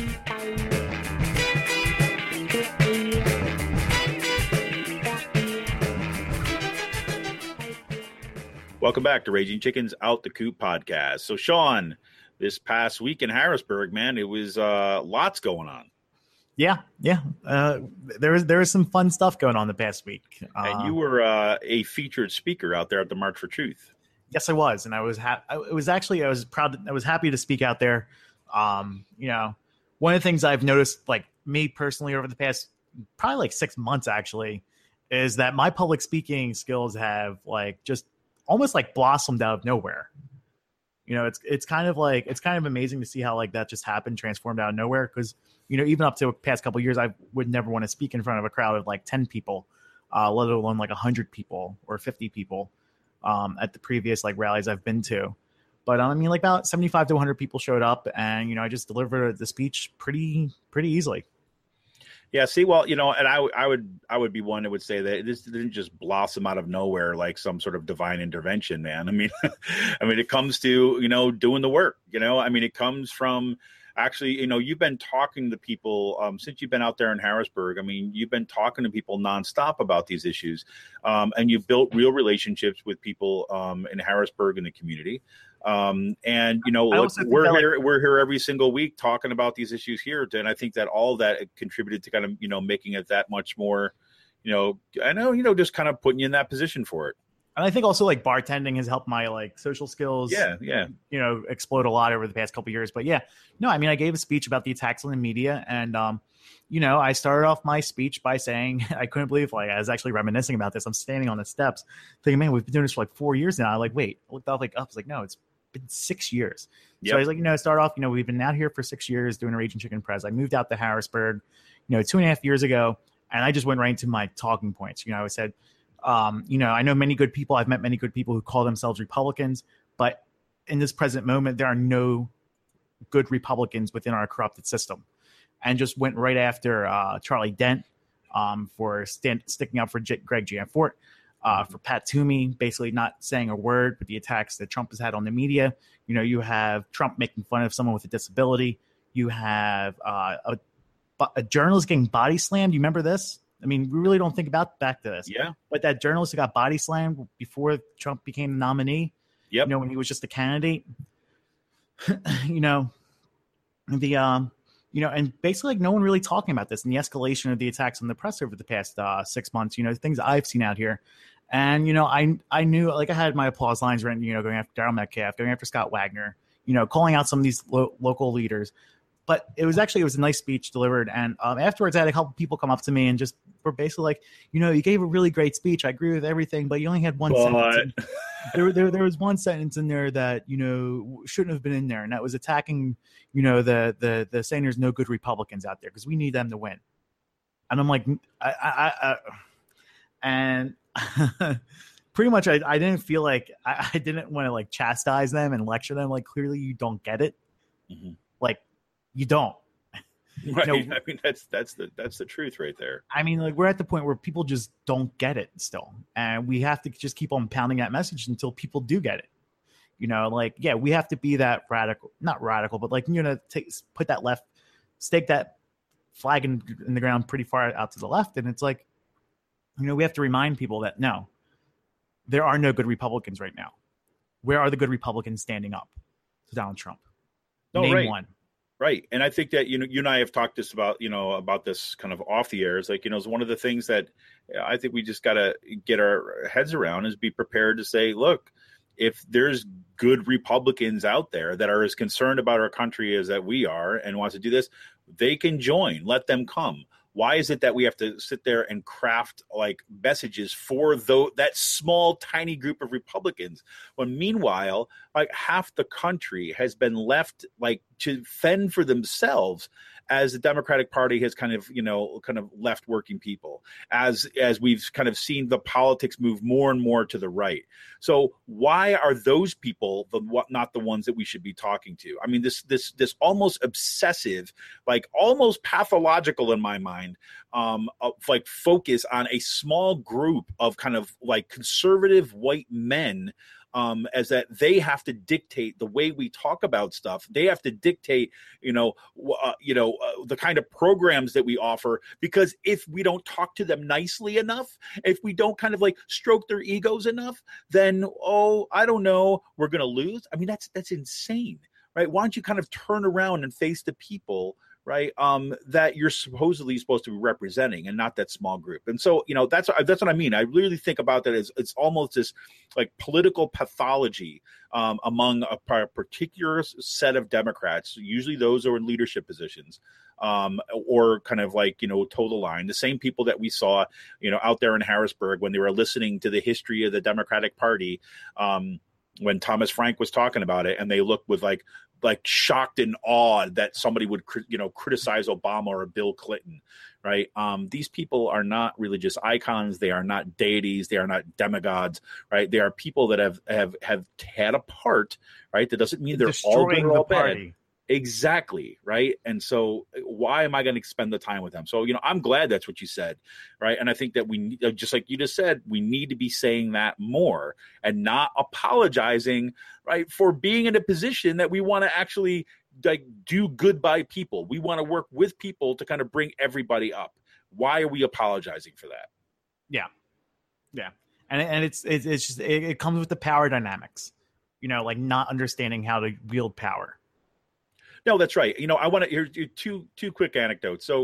Welcome back to Raging Chicken's Out the Coop podcast. So, Sean, this past week in Harrisburg, man, it was lots going on. Yeah. There was some fun stuff going on the past week. And you were a featured speaker out there at the March for Truth. Yes, I was, and I was I was happy to speak out there. One of the things I've noticed, like me personally, over the past probably like 6 months, actually, is that my public speaking skills have like just almost like blossomed out of nowhere. It's kind of amazing to see how like that just happened, transformed out of nowhere. Because even up to the past couple of years, I would never want to speak in front of a crowd of like 10 people, let alone like 100 people or 50 people at the previous like rallies I've been to. But like about 75 to 100 people showed up, and I just delivered the speech pretty easily. Yeah, see, well, and I would be one that would say that this didn't just blossom out of nowhere like some sort of divine intervention, man. I mean, it comes to, doing the work, it comes from actually, you've been talking to people since you've been out there in Harrisburg. I mean, you've been talking to people nonstop about these issues, and you've built real relationships with people in Harrisburg in the community. We're here every single week talking about these issues here. And I think that all that contributed to kind of, making it that much more, just kind of putting you in that position for it. And I think also like bartending has helped my like social skills, Yeah. explode a lot over the past couple of years. But yeah, no, I mean, I gave a speech about the attacks on the media, and I started off my speech by saying I couldn't believe, like, I was actually reminiscing about this. I'm standing on the steps thinking, man, we've been doing this for like 4 years now. I like, wait, I looked up, I was like, no, it's been 6 years. Yep. So I was like, start off, we've been out here for 6 years doing a Raging Chicken Press. I moved out to Harrisburg, 2.5 years ago, and I just went right into my talking points. I said, I know many good people. I've met many good people who call themselves Republicans, but in this present moment, there are no good Republicans within our corrupted system. And just went right after Charlie Dent for sticking up for Greg Gianforte, for Pat Toomey, basically not saying a word, but the attacks that Trump has had on the media. You have Trump making fun of someone with a disability. You have a journalist getting body slammed. You remember this? I mean, we really don't think back to this. Yeah. But that journalist who got body slammed before Trump became the nominee, Yep. when he was just a candidate, and basically like no one really talking about this and the escalation of the attacks on the press over the past 6 months, things I've seen out here. And, I knew, like, I had my applause lines written, going after Darryl Metcalf, going after Scott Wagner, calling out some of these local leaders. But it was a nice speech delivered. And afterwards, I had a couple people come up to me and just were basically like, you gave a really great speech. I agree with everything, but you only had one sentence. There was one sentence in there that, shouldn't have been in there. And that was attacking, the saying there's no good Republicans out there because we need them to win. And I'm like, and pretty much I didn't feel like I didn't want to like chastise them and lecture them. Like, clearly you don't get it. Mm-hmm. Like, you don't. Right. I mean, that's the truth right there. I mean, like, we're at the point where people just don't get it still. And we have to just keep on pounding that message until people do get it. We have to be that not radical, but like, put that stake that flag in the ground pretty far out to the left. And it's like, we have to remind people that no, there are no good Republicans right now. Where are the good Republicans standing up to Donald Trump? Name one. Right. And I think that, you and I have talked about this kind of off the air. It's like, it's one of the things that I think we just got to get our heads around is be prepared to say, look, if there's good Republicans out there that are as concerned about our country as that we are and want to do this, they can join. Let them come. Why is it that we have to sit there and craft like messages for that small, tiny group of Republicans when meanwhile, like half the country has been left like to fend for themselves as the Democratic Party has kind of left working people as we've kind of seen the politics move more and more to the right. So why are those people not the ones that we should be talking to? I mean, this almost obsessive, like almost pathological in my mind, like focus on a small group of kind of like conservative white men, as that they have to dictate the way we talk about stuff. They have to dictate, the kind of programs that we offer, because if we don't talk to them nicely enough, if we don't kind of like stroke their egos enough, then, I don't know, we're going to lose. I mean, that's insane, right? Why don't you kind of turn around and face the people, right, that you're supposedly supposed to be representing, and not that small group. And so, that's what I mean. I really think about that as it's almost this like political pathology among a particular set of Democrats, usually those who are in leadership positions, or kind of like, toe the line. The same people that we saw, out there in Harrisburg when they were listening to the history of the Democratic Party, when Thomas Frank was talking about it, and they looked with like shocked and awed that somebody would, criticize Obama or Bill Clinton, right? These people are not religious icons. They are not deities. They are not demigods, right? They are people that have had a part, right? That doesn't mean they're all good or all bad. Exactly. Right. And so why am I going to spend the time with them? So, I'm glad that's what you said. Right. And I think that we, just like you just said, we need to be saying that more and not apologizing, right, for being in a position that we want to actually like do good by people. We want to work with people to kind of bring everybody up. Why are we apologizing for that? Yeah. Yeah. And it's just, it comes with the power dynamics, like not understanding how to wield power. No, that's right. I want to hear two quick anecdotes. So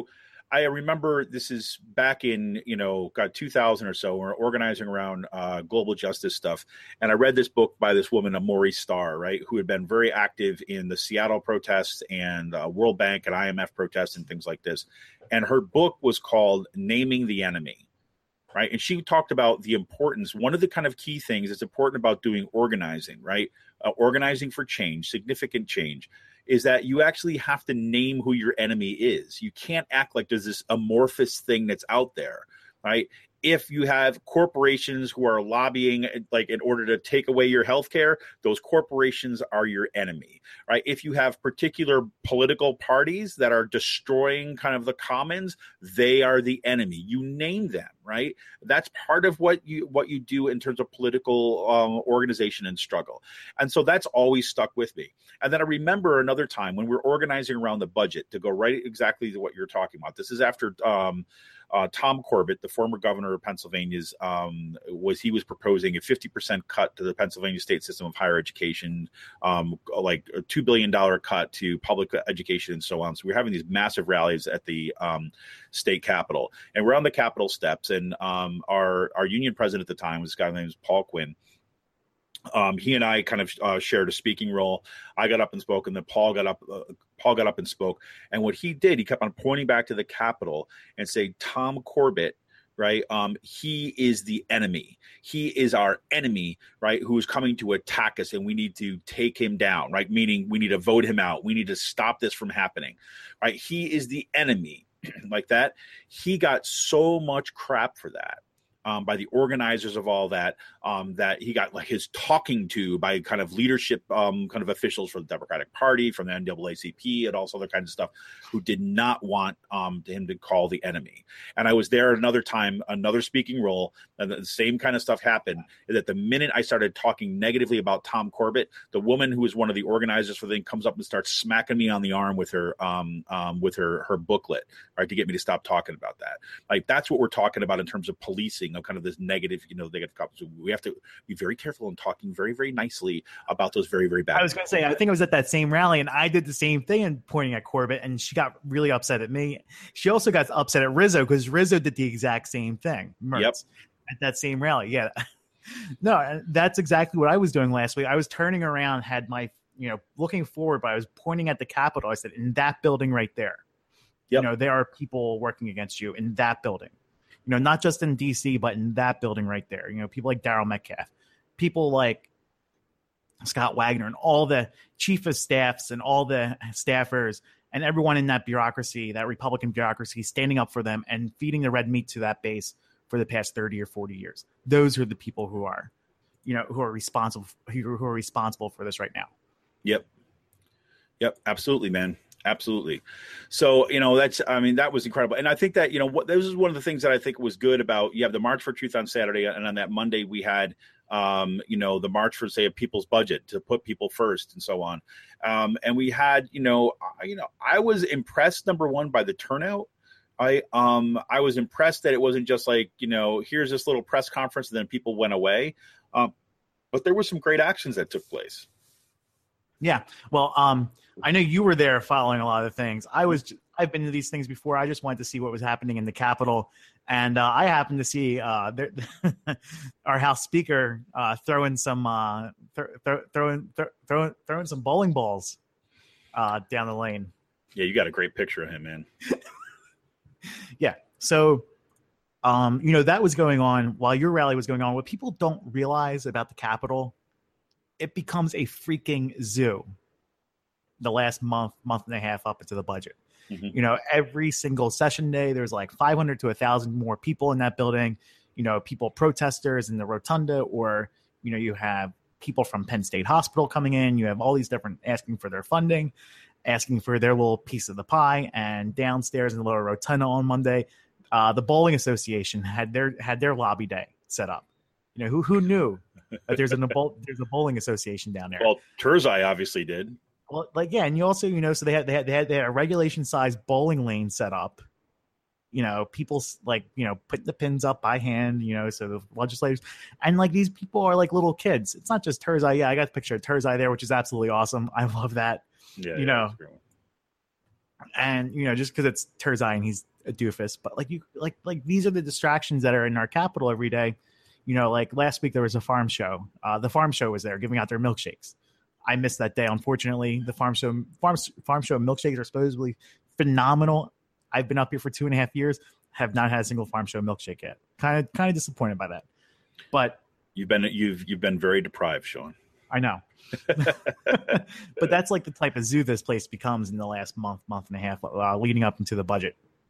I remember this is back in, 2000 or so. We're organizing around global justice stuff. And I read this book by this woman, Maurice Starr, right, who had been very active in the Seattle protests and World Bank and IMF protests and things like this. And her book was called Naming the Enemy. Right. And she talked about the importance. One of the kind of key things that's important about doing organizing, right? Organizing for change, significant change, is that you actually have to name who your enemy is. You can't act like there's this amorphous thing that's out there, right? If you have corporations who are lobbying, like, in order to take away your health care, those corporations are your enemy, right? If you have particular political parties that are destroying kind of the commons, they are the enemy. You name them, right? That's part of what you do in terms of political organization and struggle. And so that's always stuck with me. And then I remember another time when we were organizing around the budget, to go right exactly to what you're talking about. This is after Tom Corbett, the former governor of Pennsylvania's, was proposing a 50% cut to the Pennsylvania state system of higher education, like a $2 billion cut to public education and so on. So we're having these massive rallies at the state capitol, and we're on the Capitol steps, and our union president at the time was this guy named Paul Quinn. He and I kind of shared a speaking role. I got up and spoke, and then Paul got up and spoke. And what he did, he kept on pointing back to the Capitol and saying, Tom Corbett, right? He is the enemy. He is our enemy, right? Who is coming to attack us, and we need to take him down, right? Meaning we need to vote him out. We need to stop this from happening, right? He is the enemy, like that. He got so much crap for that. By the organizers of all that, that he got like his talking to by kind of leadership kind of officials from the Democratic Party, from the NAACP, and also other kinds of stuff, who did not want him to call the enemy. And I was there another time, another speaking role, and the same kind of stuff happened. That the minute I started talking negatively about Tom Corbett, the woman who was one of the organizers for the thing comes up and starts smacking me on the arm with her booklet, right, to get me to stop talking about that. Like, that's what we're talking about in terms of policing of kind of this negative, negative comments. So we have to be very careful in talking very, very nicely about those very, very bad. I was going to say, I think I was at that same rally, and I did the same thing and pointing at Corbett, and she got really upset at me. She also got upset at Rizzo because Rizzo did the exact same thing. Mertz, at that same rally. Yeah. No, that's exactly what I was doing last week. I was turning around, had my, looking forward, but I was pointing at the Capitol. I said, in that building right there, there are people working against you in that building. Not just in D.C., but in that building right there. People like Daryl Metcalf, people like Scott Wagner, and all the chief of staffs and all the staffers and everyone in that bureaucracy, that Republican bureaucracy, standing up for them and feeding the red meat to that base for the past 30 or 40 years. Those are the people who are, who are responsible for this right now. Yep. Absolutely, man. Absolutely. So, that was incredible. And I think that, this is one of the things that I think was good about, you have the March for Truth on Saturday. And on that Monday, we had, the March for, say, a people's budget to put people first and so on. And we had, I was impressed, number one, by the turnout. I was impressed that it wasn't just like, here's this little press conference and then people went away. But there were some great actions that took place. Yeah. Well, I know you were there following a lot of the things. I've been to these things before. I just wanted to see what was happening in the Capitol. And I happened to see our House Speaker throwing some bowling balls down the lane. Yeah, you got a great picture of him, man. Yeah. So, that was going on while your rally was going on. What people don't realize about the Capitol, it becomes a freaking zoo the last month and a half up into the budget. Mm-hmm. Every single session day, there's like 500 to 1,000 more people in that building, people, protesters in the rotunda, or, you have people from Penn State Hospital coming in. You have all these different asking for their funding, asking for their little piece of the pie. And downstairs in the lower rotunda on Monday, the Bowling Association had their lobby day set up. Who knew that there's a bowling association down there? Well, Turzai obviously did. Well, and you also, so they had a regulation size bowling lane set up. People putting the pins up by hand. So the legislators, and these people are like little kids. It's not just Turzai. Yeah, I got the picture of Turzai there, which is absolutely awesome. I love that. Yeah, and just because it's Turzai and he's a doofus, but like these are the distractions that are in our capital every day. Like last week there was a farm show. The farm show was there giving out their milkshakes. I missed that day, unfortunately. The farm show milkshakes are supposedly phenomenal. I've been up here for 2.5 years, have not had a single farm show milkshake yet. Kind of disappointed by that. But you've been very deprived, Sean. I know. But that's like the type of zoo this place becomes in the last month and a half leading up into the budget.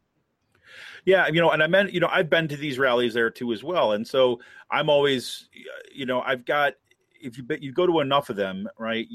Yeah, and I meant, I've been to these rallies there too as well. And so I'm always, I've got, if you go to enough of them, right,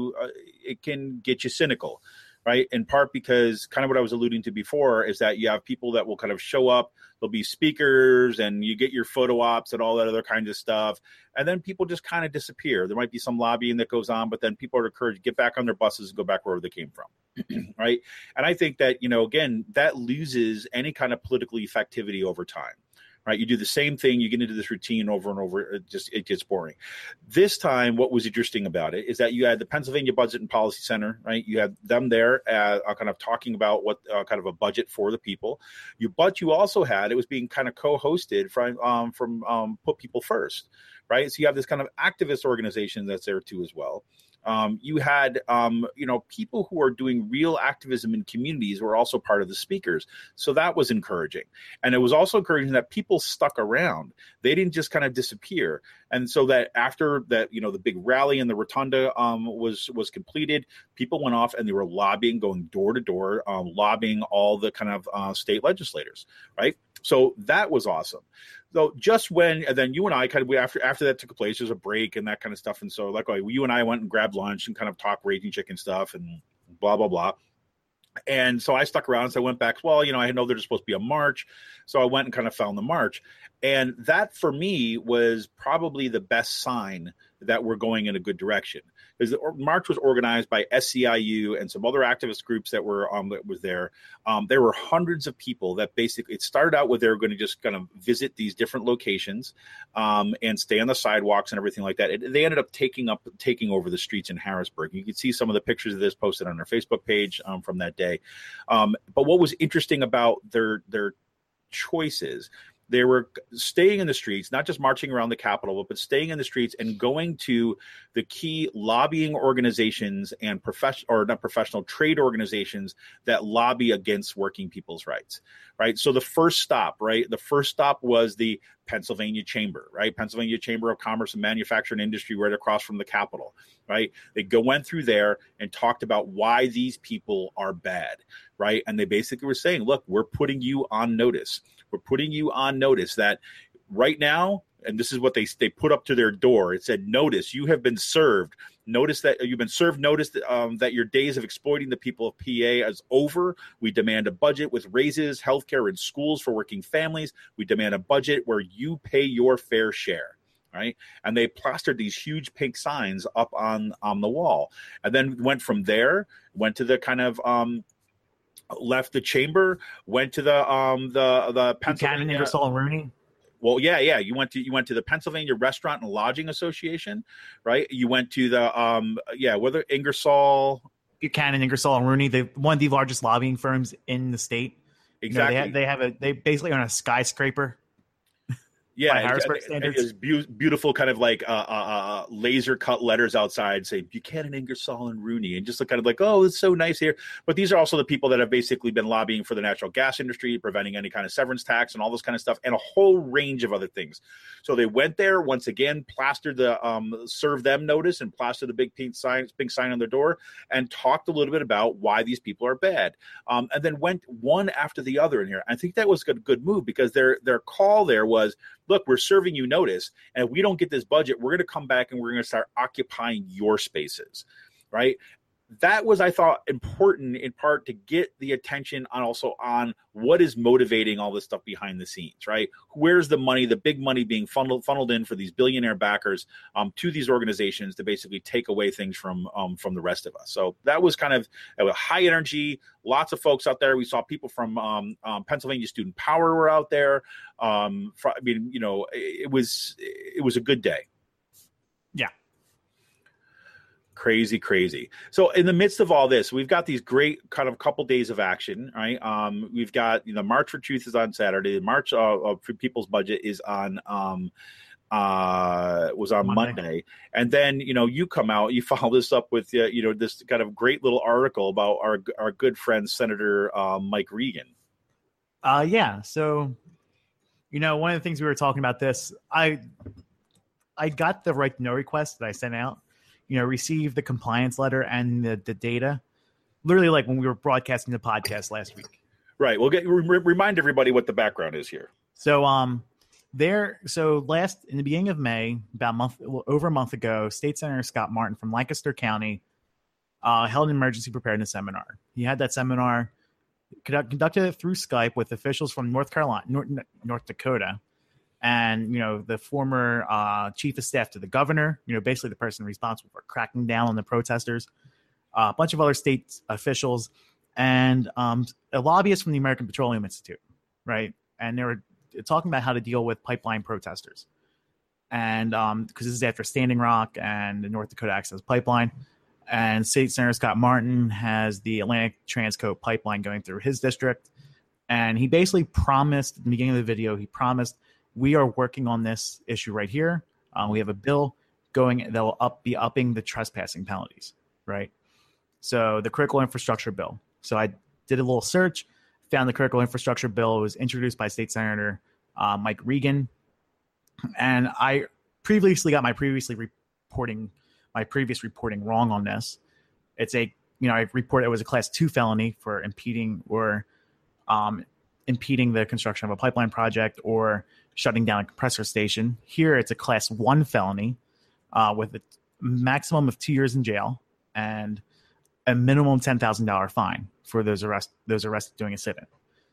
it can get you cynical, right? In part because kind of what I was alluding to before is that you have people that will kind of show up, there'll be speakers and you get your photo ops and all that other kind of stuff. And then people just kind of disappear. There might be some lobbying that goes on, but then people are encouraged to get back on their buses and go back wherever they came from. Right. And I think that, again, that loses any kind of political effectivity over time. Right. You do the same thing. You get into this routine over and over. It gets boring. This time, what was interesting about it is that you had the Pennsylvania Budget and Policy Center. Right. You had them there kind of talking about what kind of a budget for the people. But you also had, it was being kind of co-hosted from Put People First. Right. So you have this kind of activist organization that's there too as well. You had, people who are doing real activism in communities were also part of the speakers. So that was encouraging. And it was also encouraging that people stuck around. They didn't just kind of disappear. And so that after that, the big rally in the Rotunda was completed, people went off and they were lobbying, going door to door, lobbying all the kind of state legislators, right? So that was awesome. So just when, and then you and I kind of, after that took place, there's a break and that kind of stuff. And so you and I went and grabbed lunch and kind of talked Raging Chicken stuff and blah, blah, blah. And so I stuck around. So I went back, I know there's supposed to be a march. So I went and kind of found the march. And that for me was probably the best sign that we're going in a good direction. Because the march was organized by SCIU and some other activist groups that was there. There were hundreds of people that basically, it started out with they were going to just kind of visit these different locations and stay on the sidewalks and everything like that. They ended up taking over the streets in Harrisburg. You can see some of the pictures of this posted on our Facebook page from that day. But what was interesting about their choices, they were staying in the streets, not just marching around the Capitol, but staying in the streets and going to the key lobbying organizations and professional trade organizations that lobby against working people's rights, right? So the first stop was the Pennsylvania Chamber, right? Pennsylvania Chamber of Commerce and Manufacturing Industry right across from the Capitol, right? They went through there and talked about why these people are bad, right? And they basically were saying, look, we're putting you on notice. We're putting you on notice that right now, and this is what they put up to their door. It said, notice, you have been served. Notice that you've been served notice that your days of exploiting the people of PA is over. We demand a budget with raises, healthcare, and schools for working families. We demand a budget where you pay your fair share. Right. And they plastered these huge pink signs up on the wall, and then went from there, went to the kind of left the chamber, went to the Pennsylvania, Ingersoll and Rooney. Well, yeah. You went to the Pennsylvania Restaurant and Lodging Association, right? You went to the whether Ingersoll, Buchanan, Ingersoll and Rooney, one of the largest lobbying firms in the state. Exactly. They basically own a skyscraper. Yeah, Harrisburg standards. Beautiful kind of like laser cut letters outside say Buchanan, Ingersoll, and Rooney, and just kind of like, oh, it's so nice here. But these are also the people that have basically been lobbying for the natural gas industry, preventing any kind of severance tax and all this kind of stuff, and a whole range of other things. So they went there once again, plastered the serve them notice and plastered the big pink sign on their door, and talked a little bit about why these people are bad, and then went one after the other in here. I think that was a good move because their call there was, look, we're serving you notice, and if we don't get this budget, we're going to come back and we're going to start occupying your spaces, right? That was, I thought, important in part to get the attention on what is motivating all this stuff behind the scenes, right? Where's the money, the big money being funneled in for these billionaire backers to these organizations to basically take away things from the rest of us. So that was kind of high energy, lots of folks out there. We saw people from Pennsylvania Student Power were out there. It was a good day. Yeah. Crazy. So in the midst of all this, we've got these great kind of couple days of action, right? We've got, March for Truth is on Saturday. March for People's Budget is on was on Monday. And then, you come out, you follow this up with, this kind of great little article about our good friend, Senator Mike Regan. Yeah. So, one of the things we were talking about this, I got the right to know request that I sent out, received the compliance letter and the data, literally like when we were broadcasting the podcast last week. Right. We'll remind everybody what the background is here. So, in the beginning of May, over a month ago, State Senator Scott Martin from Lancaster County held an emergency preparedness seminar. He had that seminar conducted it through Skype with officials from North Dakota, and the former chief of staff to the governor, basically the person responsible for cracking down on the protesters, a bunch of other state officials, and a lobbyist from the American Petroleum Institute, right? And they were talking about how to deal with pipeline protesters. And because this is after Standing Rock and the North Dakota Access Pipeline. And State Senator Scott Martin has the Atlantic Transco pipeline going through his district. And he basically promised, at the beginning of the video, we are working on this issue right here. We have a bill going that will be upping the trespassing penalties, right? So the critical infrastructure bill. So I did a little search, found the critical infrastructure bill. It was introduced by State Senator Mike Regan. And I previously got my previous reporting wrong on this. It's I reported it was a class 2 felony for impeding the construction of a pipeline project or shutting down a compressor station. Here it's a class 1 felony with a maximum of 2 years in jail and a minimum $10,000 fine for those arrested doing a sit-in.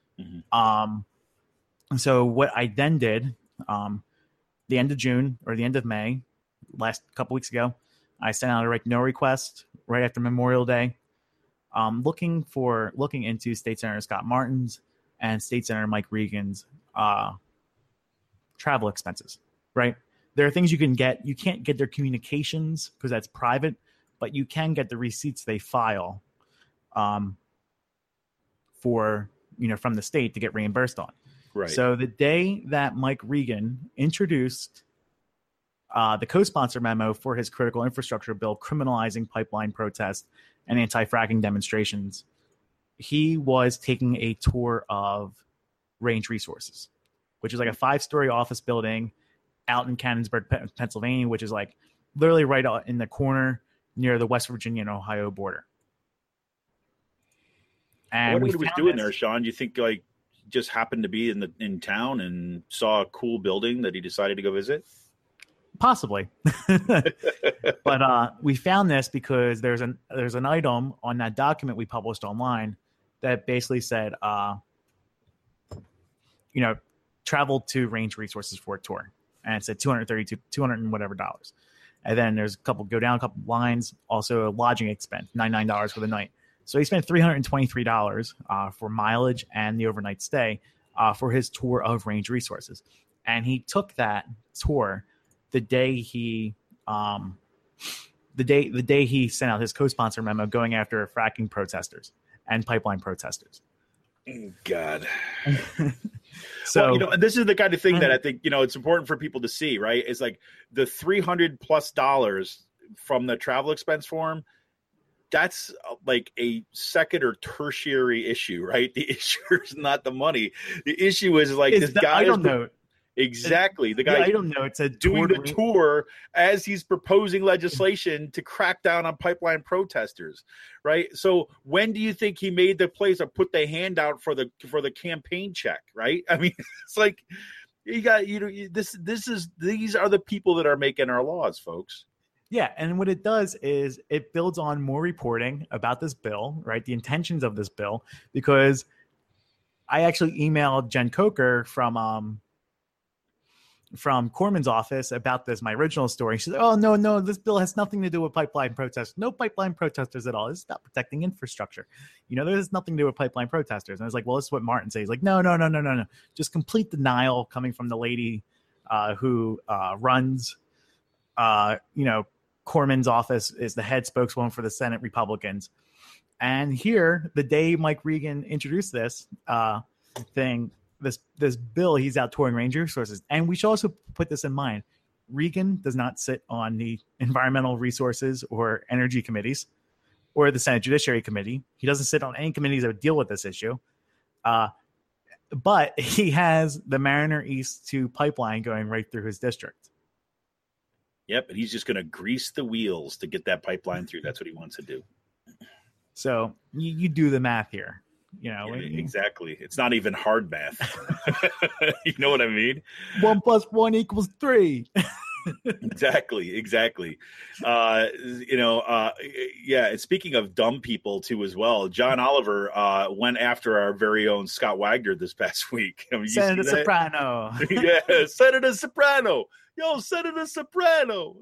Mm-hmm. So what I then did, the end of June or the end of May, last couple weeks ago, I sent out a right to know request right after Memorial Day, looking into State Senator Scott Martin's and State Senator Mike Regan's travel expenses. Right, there are things you can get. You can't get their communications because that's private, but you can get the receipts they file, from the state to get reimbursed on. Right. So the day that Mike Regan introduced the co-sponsor memo for his critical infrastructure bill criminalizing pipeline protests and anti-fracking demonstrations, he was taking a tour of Range Resources, which is like a 5-story office building out in Cannonsburg, Pennsylvania, which is like literally right out in the corner near the West Virginia and Ohio border. And what he was doing there, Sean? Do you think just happened to be in town and saw a cool building that he decided to go visit? Possibly. But we found this because there's an item on that document we published online that basically said, traveled to Range Resources for a tour. And it said $200 and whatever dollars. And then there's a couple lines, also a lodging expense, $99 for the night. So he spent $323 for mileage and the overnight stay for his tour of Range Resources. And he took that tour the day he sent out his co-sponsor memo going after fracking protesters and pipeline protesters. God. So this is the kind of thing that I think it's important for people to see, right? It's like the $300+ from the travel expense form. That's like a second or tertiary issue, right? The issue is not the money. The issue is like this guy. I don't know. Exactly. The guy I don't know. It's doing the tour as he's proposing legislation to crack down on pipeline protesters, right? So when do you think he made the place or put the hand out for the campaign check, right? I mean, it's like you got these are the people that are making our laws, folks. Yeah, and what it does is it builds on more reporting about this bill, right? The intentions of this bill, because I actually emailed Jen Coker from Corman's office about this, my original story. She said, "Oh, no, this bill has nothing to do with pipeline protesters. No pipeline protesters at all. It's about protecting infrastructure. There's nothing to do with pipeline protesters." And I was like, well, this is what Martin says. He's like, no. Just complete denial coming from the lady who runs, Corman's office is the head spokeswoman for the Senate Republicans. And here, the day Mike Regan introduced this this bill, he's out touring Ranger Resources. And we should also put this in mind. Regan does not sit on the Environmental Resources or Energy Committees or the Senate Judiciary Committee. He doesn't sit on any committees that would deal with this issue. But he has the Mariner East 2 pipeline going right through his district. Yep, and he's just going to grease the wheels to get that pipeline through. That's what he wants to do. So you do the math here. Yeah, exactly. It's not even hard math. You know what I mean? 1 + 1 = 3. Exactly. Yeah. Speaking of dumb people too, as well, John Oliver went after our very own Scott Wagner this past week. Senator Soprano. Yeah, Senator Soprano. Yo, Senator Soprano.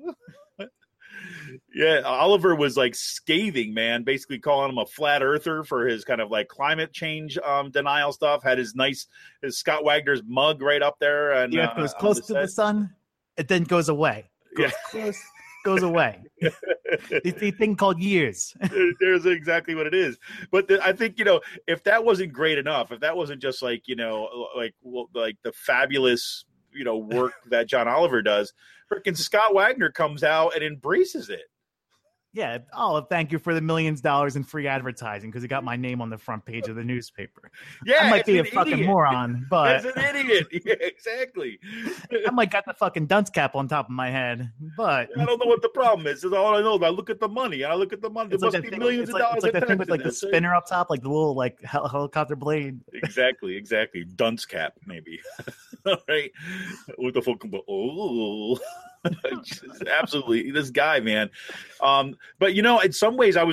Yeah, Oliver was like scathing, man, basically calling him a flat earther for his kind of like climate change denial stuff. Had his Scott Wagner's mug right up there, and it goes close to the sun, it then goes away. Goes away. The thing called years. There's exactly what it is. But I think, if that wasn't great enough, if that wasn't just like, like the fabulous, work that John Oliver does, freaking Scott Wagner comes out and embraces it. Yeah. Oh, thank you for the millions of dollars in free advertising because it got my name on the front page of the newspaper. Yeah, I might be a fucking moron, but as an idiot. Yeah, exactly. I might got the fucking dunce cap on top of my head, but I don't know what the problem is. That's all I know. I look at the money. There must be millions of dollars. It's like the thing with like the spinner up top, like the little like helicopter blade. Exactly. Dunce cap, maybe. All right. What the fuck? Oh. Absolutely, this guy, man. But in some ways, I was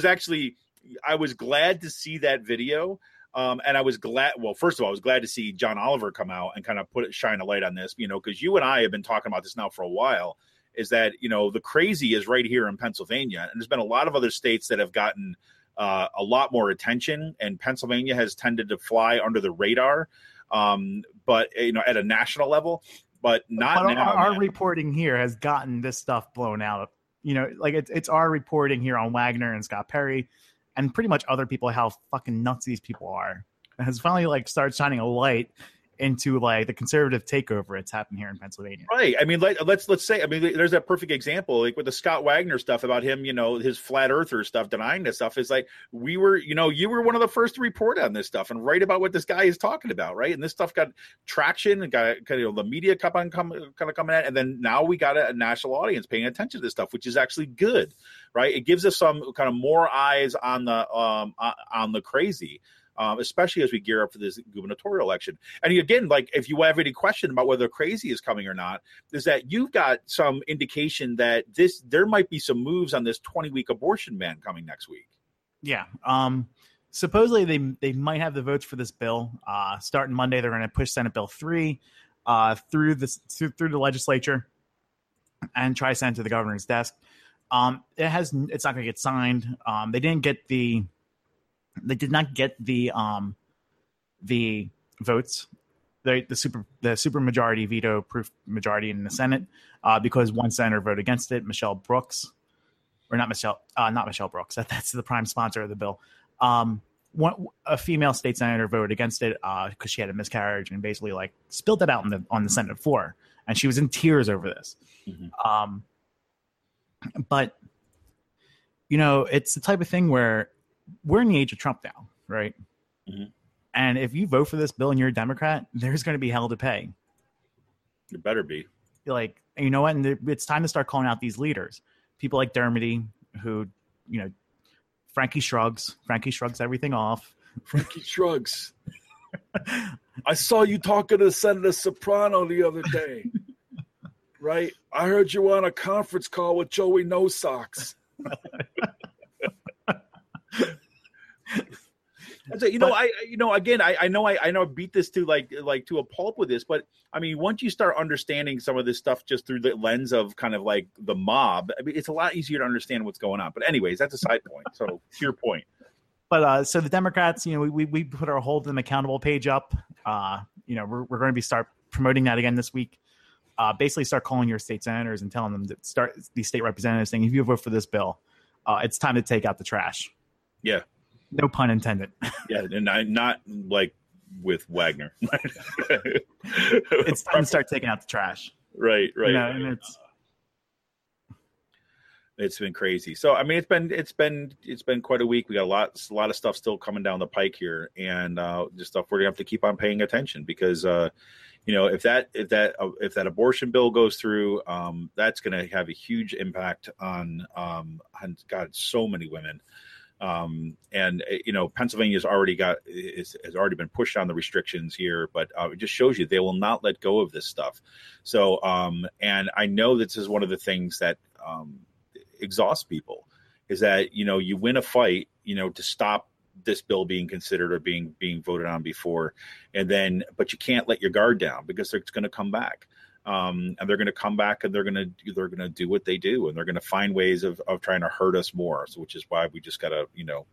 glad to see that video. And I was glad. Well, first of all, I was glad to see John Oliver come out and kind of shine a light on this. Because you and I have been talking about this now for a while. Is that the crazy is right here in Pennsylvania, and there's been a lot of other states that have gotten a lot more attention, and Pennsylvania has tended to fly under the radar. But at a national level. But not now. Our reporting here has gotten this stuff blown out. It's our reporting here on Wagner and Scott Perry and pretty much other people, how fucking nuts these people are. It has finally started shining a light into the conservative takeover it's happened here in Pennsylvania. Right. I mean, let's say, there's that perfect example, like with the Scott Wagner stuff about him, his flat earther stuff, denying this stuff. Is like, you were one of the first to report on this stuff and write about what this guy is talking about. Right. And this stuff got traction and got the media kept on coming at, and then now we got a national audience paying attention to this stuff, which is actually good. Right. It gives us some kind of more eyes on the crazy. Especially as we gear up for this gubernatorial election. And again, if you have any question about whether crazy is coming or not, is that you've got some indication that there might be some moves on this 20-week abortion ban coming next week. Yeah. Supposedly they might have the votes for this bill. Starting Monday, they're going to push Senate Bill 3 through the legislature and try to send it to the governor's desk. It's not going to get signed. They did not get the votes, the super majority veto proof majority in the Senate because one senator voted against it, Michelle Brooks, or not Michelle Brooks. That's the prime sponsor of the bill. A female state senator voted against it because she had a miscarriage and basically spilled it out on the Senate floor, and she was in tears over this. Mm-hmm. But it's the type of thing where we're in the age of Trump now, right? Mm-hmm. And if you vote for this bill and you're a Democrat, there's going to be hell to pay. It better be. You know what? And it's time to start calling out these leaders. People like Dermody, who, Frankie shrugs everything off. Frankie shrugs. I saw you talking to Senator Soprano the other day, right? I heard you on a conference call with Joey No Socks. I know I beat this to to a pulp with this, but once you start understanding some of this stuff just through the lens of kind of the mob, it's a lot easier to understand what's going on. But anyways, that's a side point. So to your point. But so the Democrats, we put our Hold Them Accountable page up. We're going to start promoting that again this week. basically start calling your state senators and telling them to start these state representatives saying, if you vote for this bill, it's time to take out the trash. Yeah. No pun intended. Yeah. And not like with Wagner. It's time to start taking out the trash. Right. You know, and it's been crazy. So, I mean, it's been quite a week. We got a lot of stuff still coming down the pike here, and just stuff we're gonna have to keep on paying attention because, you know, if that abortion bill goes through, that's going to have a huge impact on God, so many women. And you know, Pennsylvania has already been pushed on the restrictions here, but it just shows you they will not let go of this stuff. So, and I know this is one of the things that exhausts people is that, you know, you win a fight, you know, to stop this bill being considered or being voted on before, but you can't let your guard down because it's going to come back. And they're going to come back and they're going to do what they do, and they're going to find ways of trying to hurt us more. So, which is why we just got to,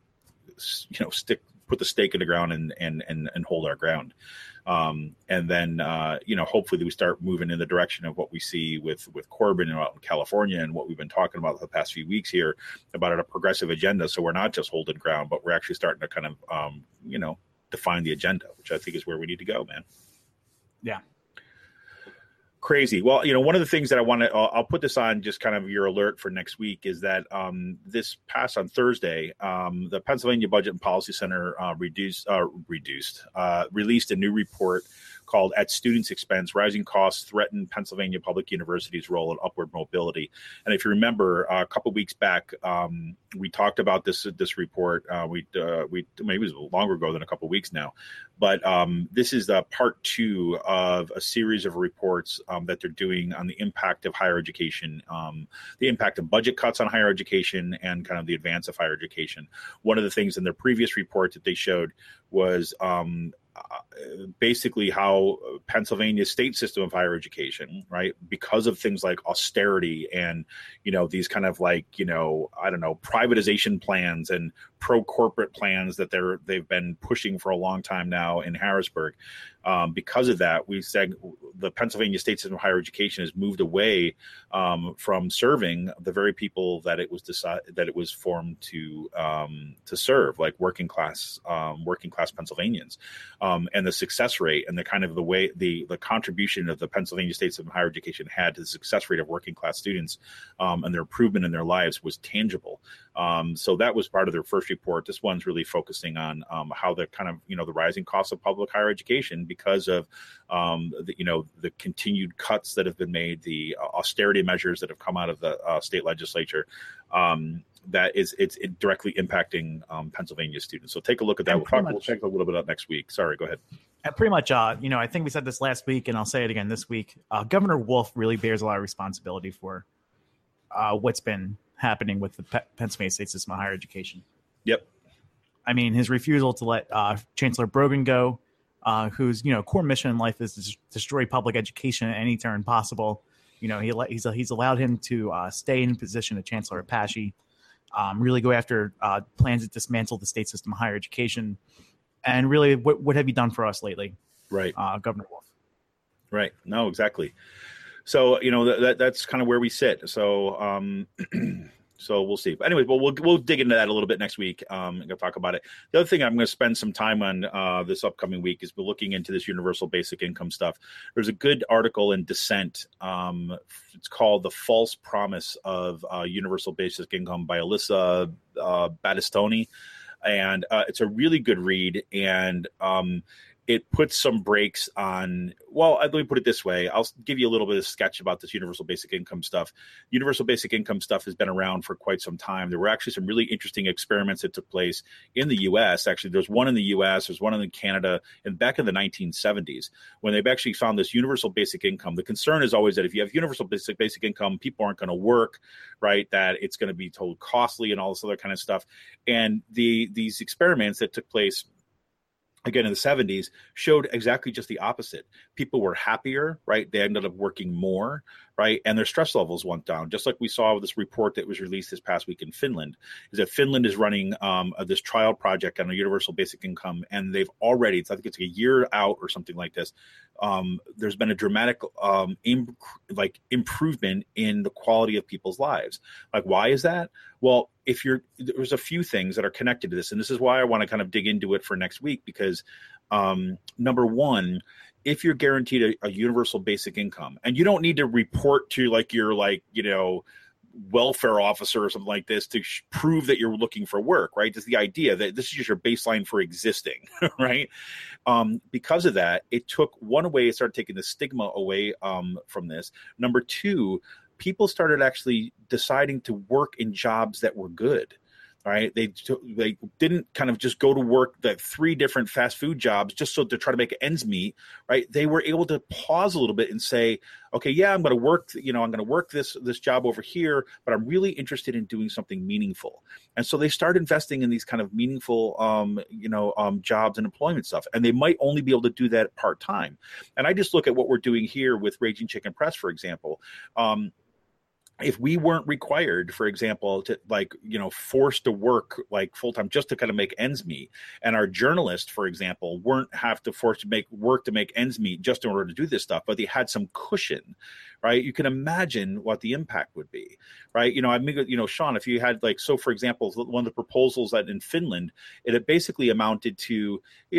put the stake in the ground and hold our ground. And then, hopefully we start moving in the direction of what we see with Corbyn and out in California and what we've been talking about the past few weeks here about a progressive agenda. So we're not just holding ground, but we're actually starting to kind of, define the agenda, which I think is where we need to go, man. Yeah. Crazy. Well, you know, one of the things that I'll put this on just kind of your alert for next week is that this past on Thursday, the Pennsylvania Budget and Policy Center released a new report called At Students' Expense, Rising Costs Threaten Pennsylvania Public University's Role in Upward Mobility. And if you remember, a couple of weeks back, we talked about this report. We maybe it was longer ago than a couple of weeks now. But this is part 2 of a series of reports that they're doing on the impact of higher education, the impact of budget cuts on higher education, and kind of the advance of higher education. One of the things in their previous report that they showed was basically how Pennsylvania's state system of higher education, right, because of things like austerity and, you know, these kind of like, you know, I don't know, privatization plans and pro-corporate plans that they've been pushing for a long time now in Harrisburg. Because of that, we said the Pennsylvania state system of higher education has moved away from serving the very people that it was formed to serve, like working class Pennsylvanians, and the success rate and the kind of the way the contribution of the Pennsylvania state system of higher education had to the success rate of working class students and their improvement in their lives was tangible. So that was part of their first report. This one's really focusing on how the kind of, you know, the rising costs of public higher education because of the continued cuts that have been made, the austerity measures that have come out of the state legislature. That it's directly impacting Pennsylvania students. So take a look at that. We'll check a little bit out next week. Sorry, go ahead. Pretty much, I think we said this last week, and I'll say it again this week. Governor Wolf really bears a lot of responsibility for what's been happening with the Pennsylvania state system of higher education. Yep. I mean, his refusal to let Chancellor Brogan go, whose core mission in life is to destroy public education at any turn possible. You know, he's allowed him to stay in position of Chancellor Apache. Really go after plans to dismantle the state system of higher education. And really, what have you done for us lately? Right. Governor Wolf. Right. No, exactly. So, you know, that's kind of where we sit. So, so we'll see. But anyways, we'll dig into that a little bit next week. I'm going to talk about it. The other thing I'm going to spend some time on this upcoming week is looking into this universal basic income stuff. There's a good article in Dissent. It's called "The False Promise of Universal Basic Income" by Alyssa Battistoni, and it's a really good read. And it puts some brakes on, well, let me put it this way. I'll give you a little bit of sketch about this universal basic income stuff. Universal basic income stuff has been around for quite some time. There were actually some really interesting experiments that took place in the U.S. Actually, there's one in the U.S., there's one in Canada, and back in the 1970s, when they've actually found this universal basic income. The concern is always that if you have universal basic income, people aren't going to work, right? That it's going to be totally costly and all this other kind of stuff. And these experiments that took place again in the 70s, showed exactly just the opposite. People were happier, right? They ended up working more, right? And their stress levels went down, just like we saw with this report that was released this past week in Finland, is that Finland is running this trial project on a universal basic income. And they've already, I think it's a year out or something like this. There's been a dramatic improvement in the quality of people's lives. Like, why is that? Well, there's a few things that are connected to this. And this is why I want to kind of dig into it for next week, because number one, if you're guaranteed a universal basic income, and you don't need to report to your welfare officer or something like this to prove that you're looking for work, right? That's the idea that this is just your baseline for existing, right? Because of that, it took one away, it started taking the stigma away from this. Number two, people started actually deciding to work in jobs that were good. Right, they didn't kind of just go to work the 3 different fast food jobs just so to try to make ends meet. Right, they were able to pause a little bit and say, okay, yeah, I'm going to work. I'm going to work this job over here, but I'm really interested in doing something meaningful. And so they started investing in these kind of meaningful, jobs and employment stuff. And they might only be able to do that part time. And I just look at what we're doing here with Raging Chicken Press, for example. If we weren't required, for example, to forced to work full time just to kind of make ends meet, and our journalists, for example, weren't have to force to make work to make ends meet just in order to do this stuff, but they had some cushion, right? You can imagine what the impact would be, right? Sean, if you had for example, one of the proposals that in Finland, it had basically amounted to,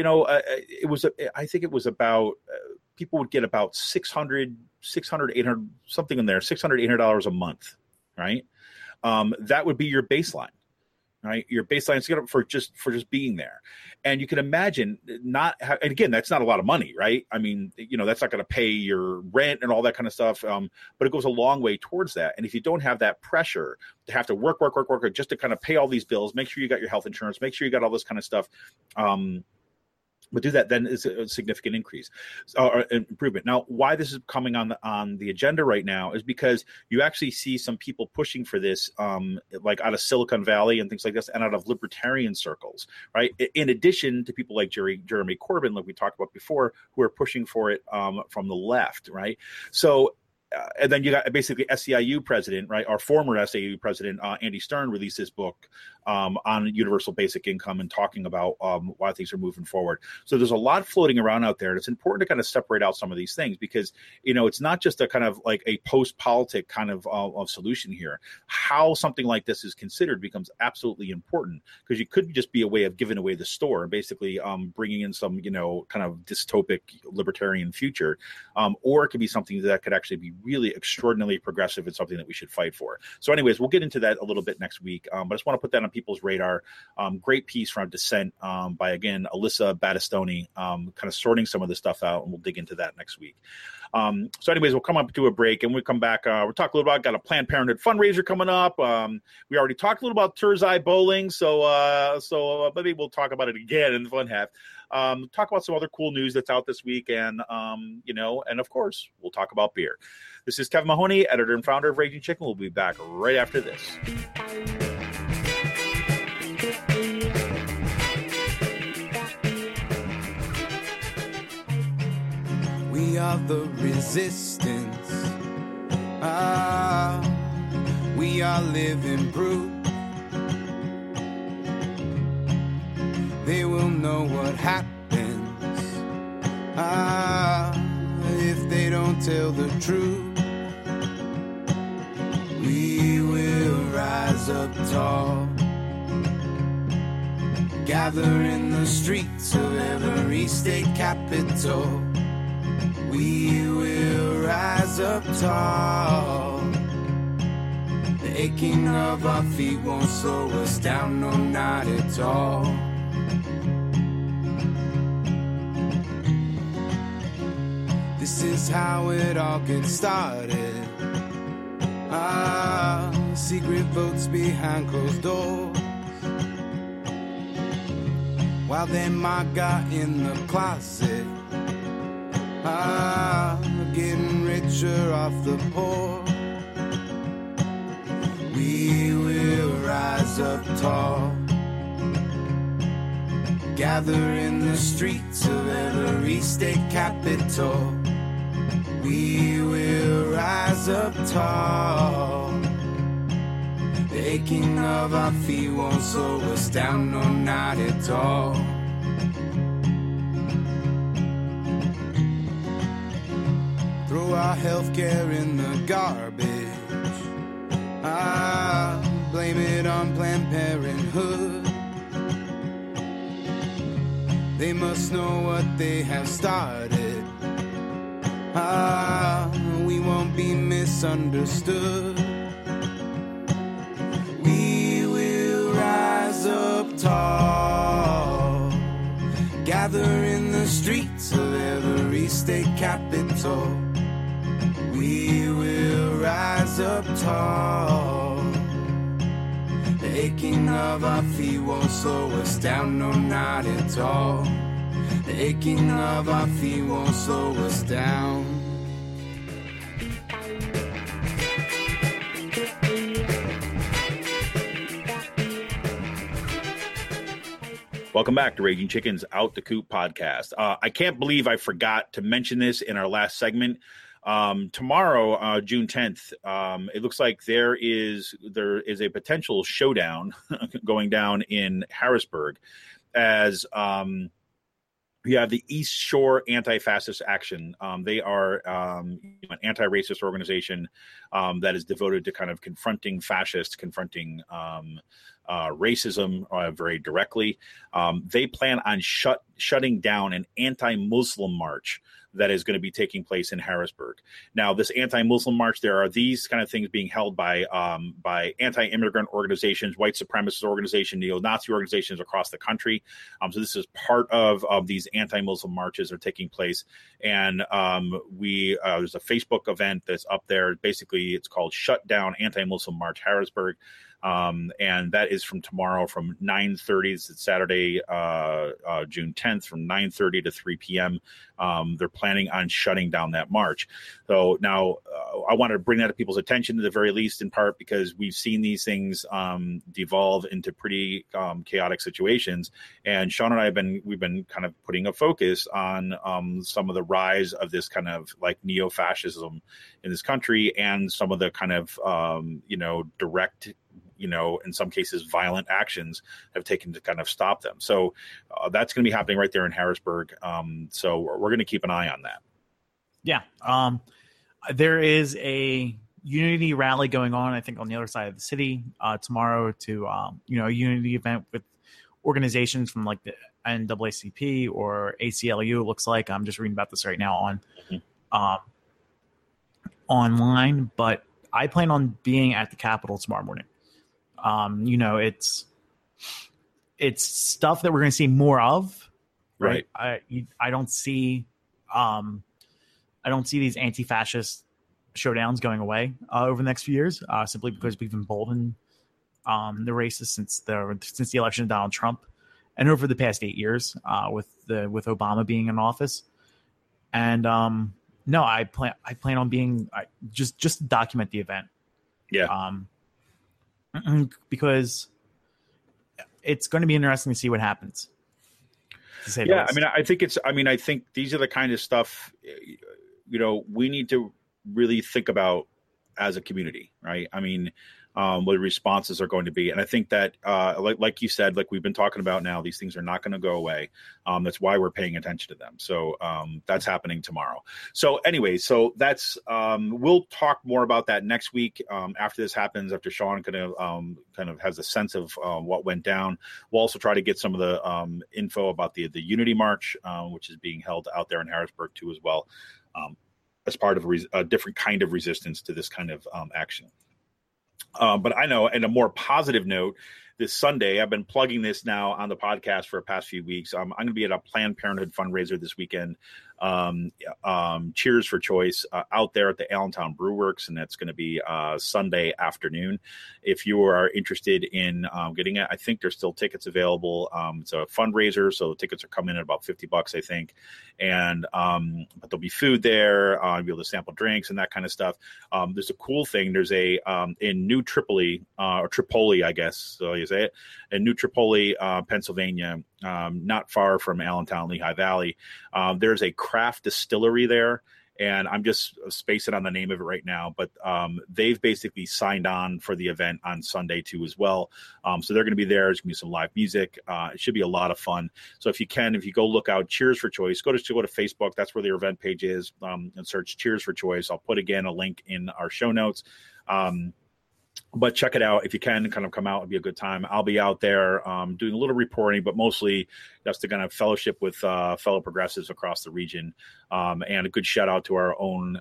I think it was about people would get about $600, $800, something in there, $600, $800 a month, right? That would be your baseline, right? Your baseline for just being there. And you can imagine and again, that's not a lot of money, right? I mean, that's not going to pay your rent and all that kind of stuff. But it goes a long way towards that. And if you don't have that pressure to have to work just to kind of pay all these bills, make sure you got your health insurance, make sure you got all this kind of stuff, but do that, then it's a significant increase or improvement. Now, why this is coming on the agenda right now is because you actually see some people pushing for this, out of Silicon Valley and things like this, and out of libertarian circles, right? In addition to people like Jeremy Corbyn, like we talked about before, who are pushing for it from the left, right? So. And then you got basically SEIU president, right? Our former SEIU president, Andy Stern, released his book on universal basic income and talking about why things are moving forward. So there's a lot floating around out there. And it's important to kind of separate out some of these things because, it's not just a kind of like a post-politic kind of solution here. How something like this is considered becomes absolutely important because you could just be a way of giving away the store and basically bringing in some, kind of dystopic libertarian future. Or it could be something that could actually be really extraordinarily progressive and something that we should fight for. So anyways, we'll get into that a little bit next week. But I just want to put that on people's radar. Great piece from Dissent by, again, Alyssa Battistoni, kind of sorting some of this stuff out, and we'll dig into that next week. So anyways, we'll come up to a break, and when we come back, we'll talk a little about, got a Planned Parenthood fundraiser coming up. We already talked a little about Turzai Bowling, so maybe we'll talk about it again in the fun half. Talk about some other cool news that's out this week, and and of course, we'll talk about beer. This is Kevin Mahoney, editor and founder of Raging Chicken. We'll be back right after this. We are the resistance. We are living proof. They will know what happens if they don't tell the truth. We will rise up tall, gather in the streets of every state capital. We will rise up tall. The aching of our feet won't slow us down, no, not at all. This is how it all gets started. Secret votes behind closed doors, while they MAGA in the closet, getting richer off the poor. We will rise up tall, gather in the streets of every state capital. We will rise up tall. The aching of our feet won't slow us down, no, not at all. Throw our healthcare in the garbage. Blame it on Planned Parenthood. They must know what they have started. We won't be misunderstood. We will rise up tall, gather in the streets of every state capital. We will rise up tall. The aching of our feet won't slow us down, no, not at all. The aching of our feet won't slow us down. Welcome back to Raging Chicken's Out the Coop podcast. I can't believe I forgot to mention this in our last segment. Tomorrow, June 10th, it looks like there is a potential showdown going down in Harrisburg as you have the East Shore Anti-Fascist Action. They are an anti-racist organization that is devoted to kind of confronting fascists, confronting racism very directly. They plan on shutting down an anti-Muslim march that is going to be taking place in Harrisburg. Now, this anti-Muslim march, there are these kind of things being held by anti-immigrant organizations, white supremacist organizations, neo-Nazi organizations across the country. So this is part of these anti-Muslim marches are taking place. And there's a Facebook event that's up there. Basically, it's called Shut Down Anti-Muslim March Harrisburg. And that is from tomorrow from 9:30. It's Saturday, June 10th from 9:30 to 3 p.m. They're planning on shutting down that march. So now I wanted to bring that to people's attention, to the very least, in part because we've seen these things devolve into pretty chaotic situations. And Sean and I we've been kind of putting a focus on some of the rise of this kind of like neo-fascism in this country, and some of the kind of direct, in some cases, violent actions have taken to kind of stop them. So that's going to be happening right there in Harrisburg. So we're going to keep an eye on that. Yeah. There is a unity rally going on, I think, on the other side of the city tomorrow to, a unity event with organizations from like the NAACP or ACLU, it looks like. I'm just reading about this right now on online, but I plan on being at the Capitol tomorrow morning. It's stuff that we're going to see more of, right? I don't see these anti-fascist showdowns going away over the next few years, simply because we've emboldened the racists since the election of Donald Trump, and over the past 8 years with Obama being in office. And no, I plan on being just to document the event. Yeah. Because it's going to be interesting to see what happens. Yeah, I think these are the kind of stuff, we need to really think about as a community, right? I mean, what the responses are going to be. And I think that, like you said, like we've been talking about now, these things are not going to go away. That's why we're paying attention to them. So that's happening tomorrow. So anyway, that's we'll talk more about that next week after this happens, after Sean kind of has a sense of what went down. We'll also try to get some of the info about the Unity March, which is being held out there in Harrisburg too as well, as part of a different kind of resistance to this kind of action. But I know, in a more positive note, this Sunday, I've been plugging this now on the podcast for the past few weeks. I'm going to be at a Planned Parenthood fundraiser this weekend. Cheers for Choice out there at the Allentown Brew Works, and that's going to be Sunday afternoon. If you are interested in getting it, I think there's still tickets available. It's a fundraiser, so the tickets are coming in at about $50, I think. And but there'll be food there. You'll be able to sample drinks and that kind of stuff. There's a cool thing. There's a in New Tripoli or Tripoli, I guess. So you say it, in New Tripoli, Pennsylvania, not far from Allentown, Lehigh Valley. There's a craft distillery there. And I'm just spacing on the name of it right now, but they've basically signed on for the event on Sunday too as well. So they're going to be there. There's going to be some live music. It should be a lot of fun. So if you go look out Cheers for Choice, go to Facebook. That's where their event page is, and search Cheers for Choice. I'll put again a link in our show notes. But check it out if you can. Kind of come out, it'd be a good time. I'll be out there doing a little reporting, but mostly just to kind of fellowship with fellow progressives across the region. And a good shout out to our own,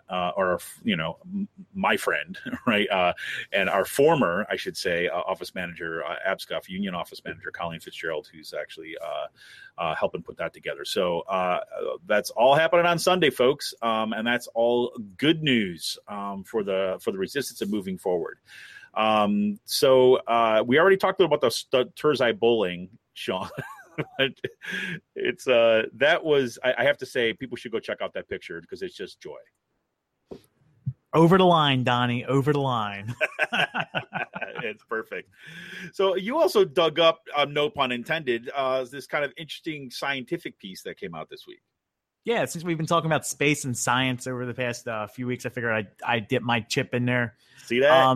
my friend, right, and our former, I should say, office manager, ABSCUF union office manager, Colleen Fitzgerald, who's actually helping put that together. So that's all happening on Sunday, folks, and that's all good news for the resistance and moving forward. So we already talked a little about the Turzai bowling, Sean. It's that was, I have to say, people should go check out that picture because it's just joy. Over the line, Donnie, over the line. It's perfect. So you also dug up, no pun intended, this kind of interesting scientific piece that came out this week. Yeah, since we've been talking about space and science over the past few weeks, I figured I'd dip my chip in there. See that?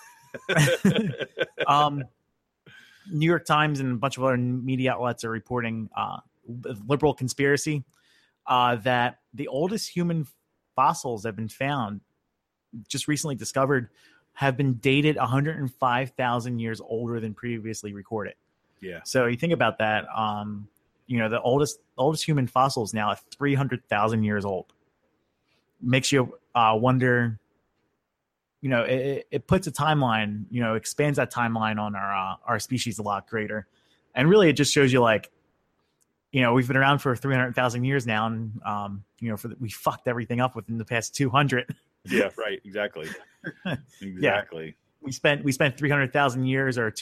New York Times and a bunch of other media outlets are reporting liberal conspiracy that the oldest human fossils have been found, just recently discovered, have been dated 105,000 years older than previously recorded. Yeah. So you think about that. The oldest human fossils now at 300,000 years old. Makes you wonder. It puts a timeline, expands that timeline on our species a lot greater. And really, it just shows you, we've been around for 300,000 years now. And, we fucked everything up within the past 200. Yeah, right. Exactly. Exactly. Yeah. We spent 300,000 years or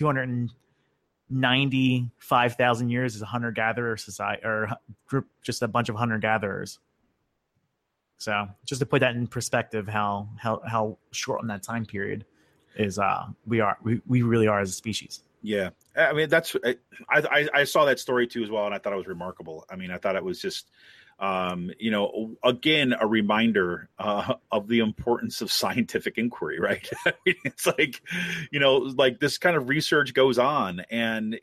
295,000 years as a hunter-gatherer society, or group, just a bunch of hunter-gatherers. So just to put that in perspective, how short on that time period is we really are as a species. Yeah, I mean I saw that story too as well, and I thought it was remarkable. I mean, I thought it was just again a reminder of the importance of scientific inquiry, right? I mean, it's like this kind of research goes on, and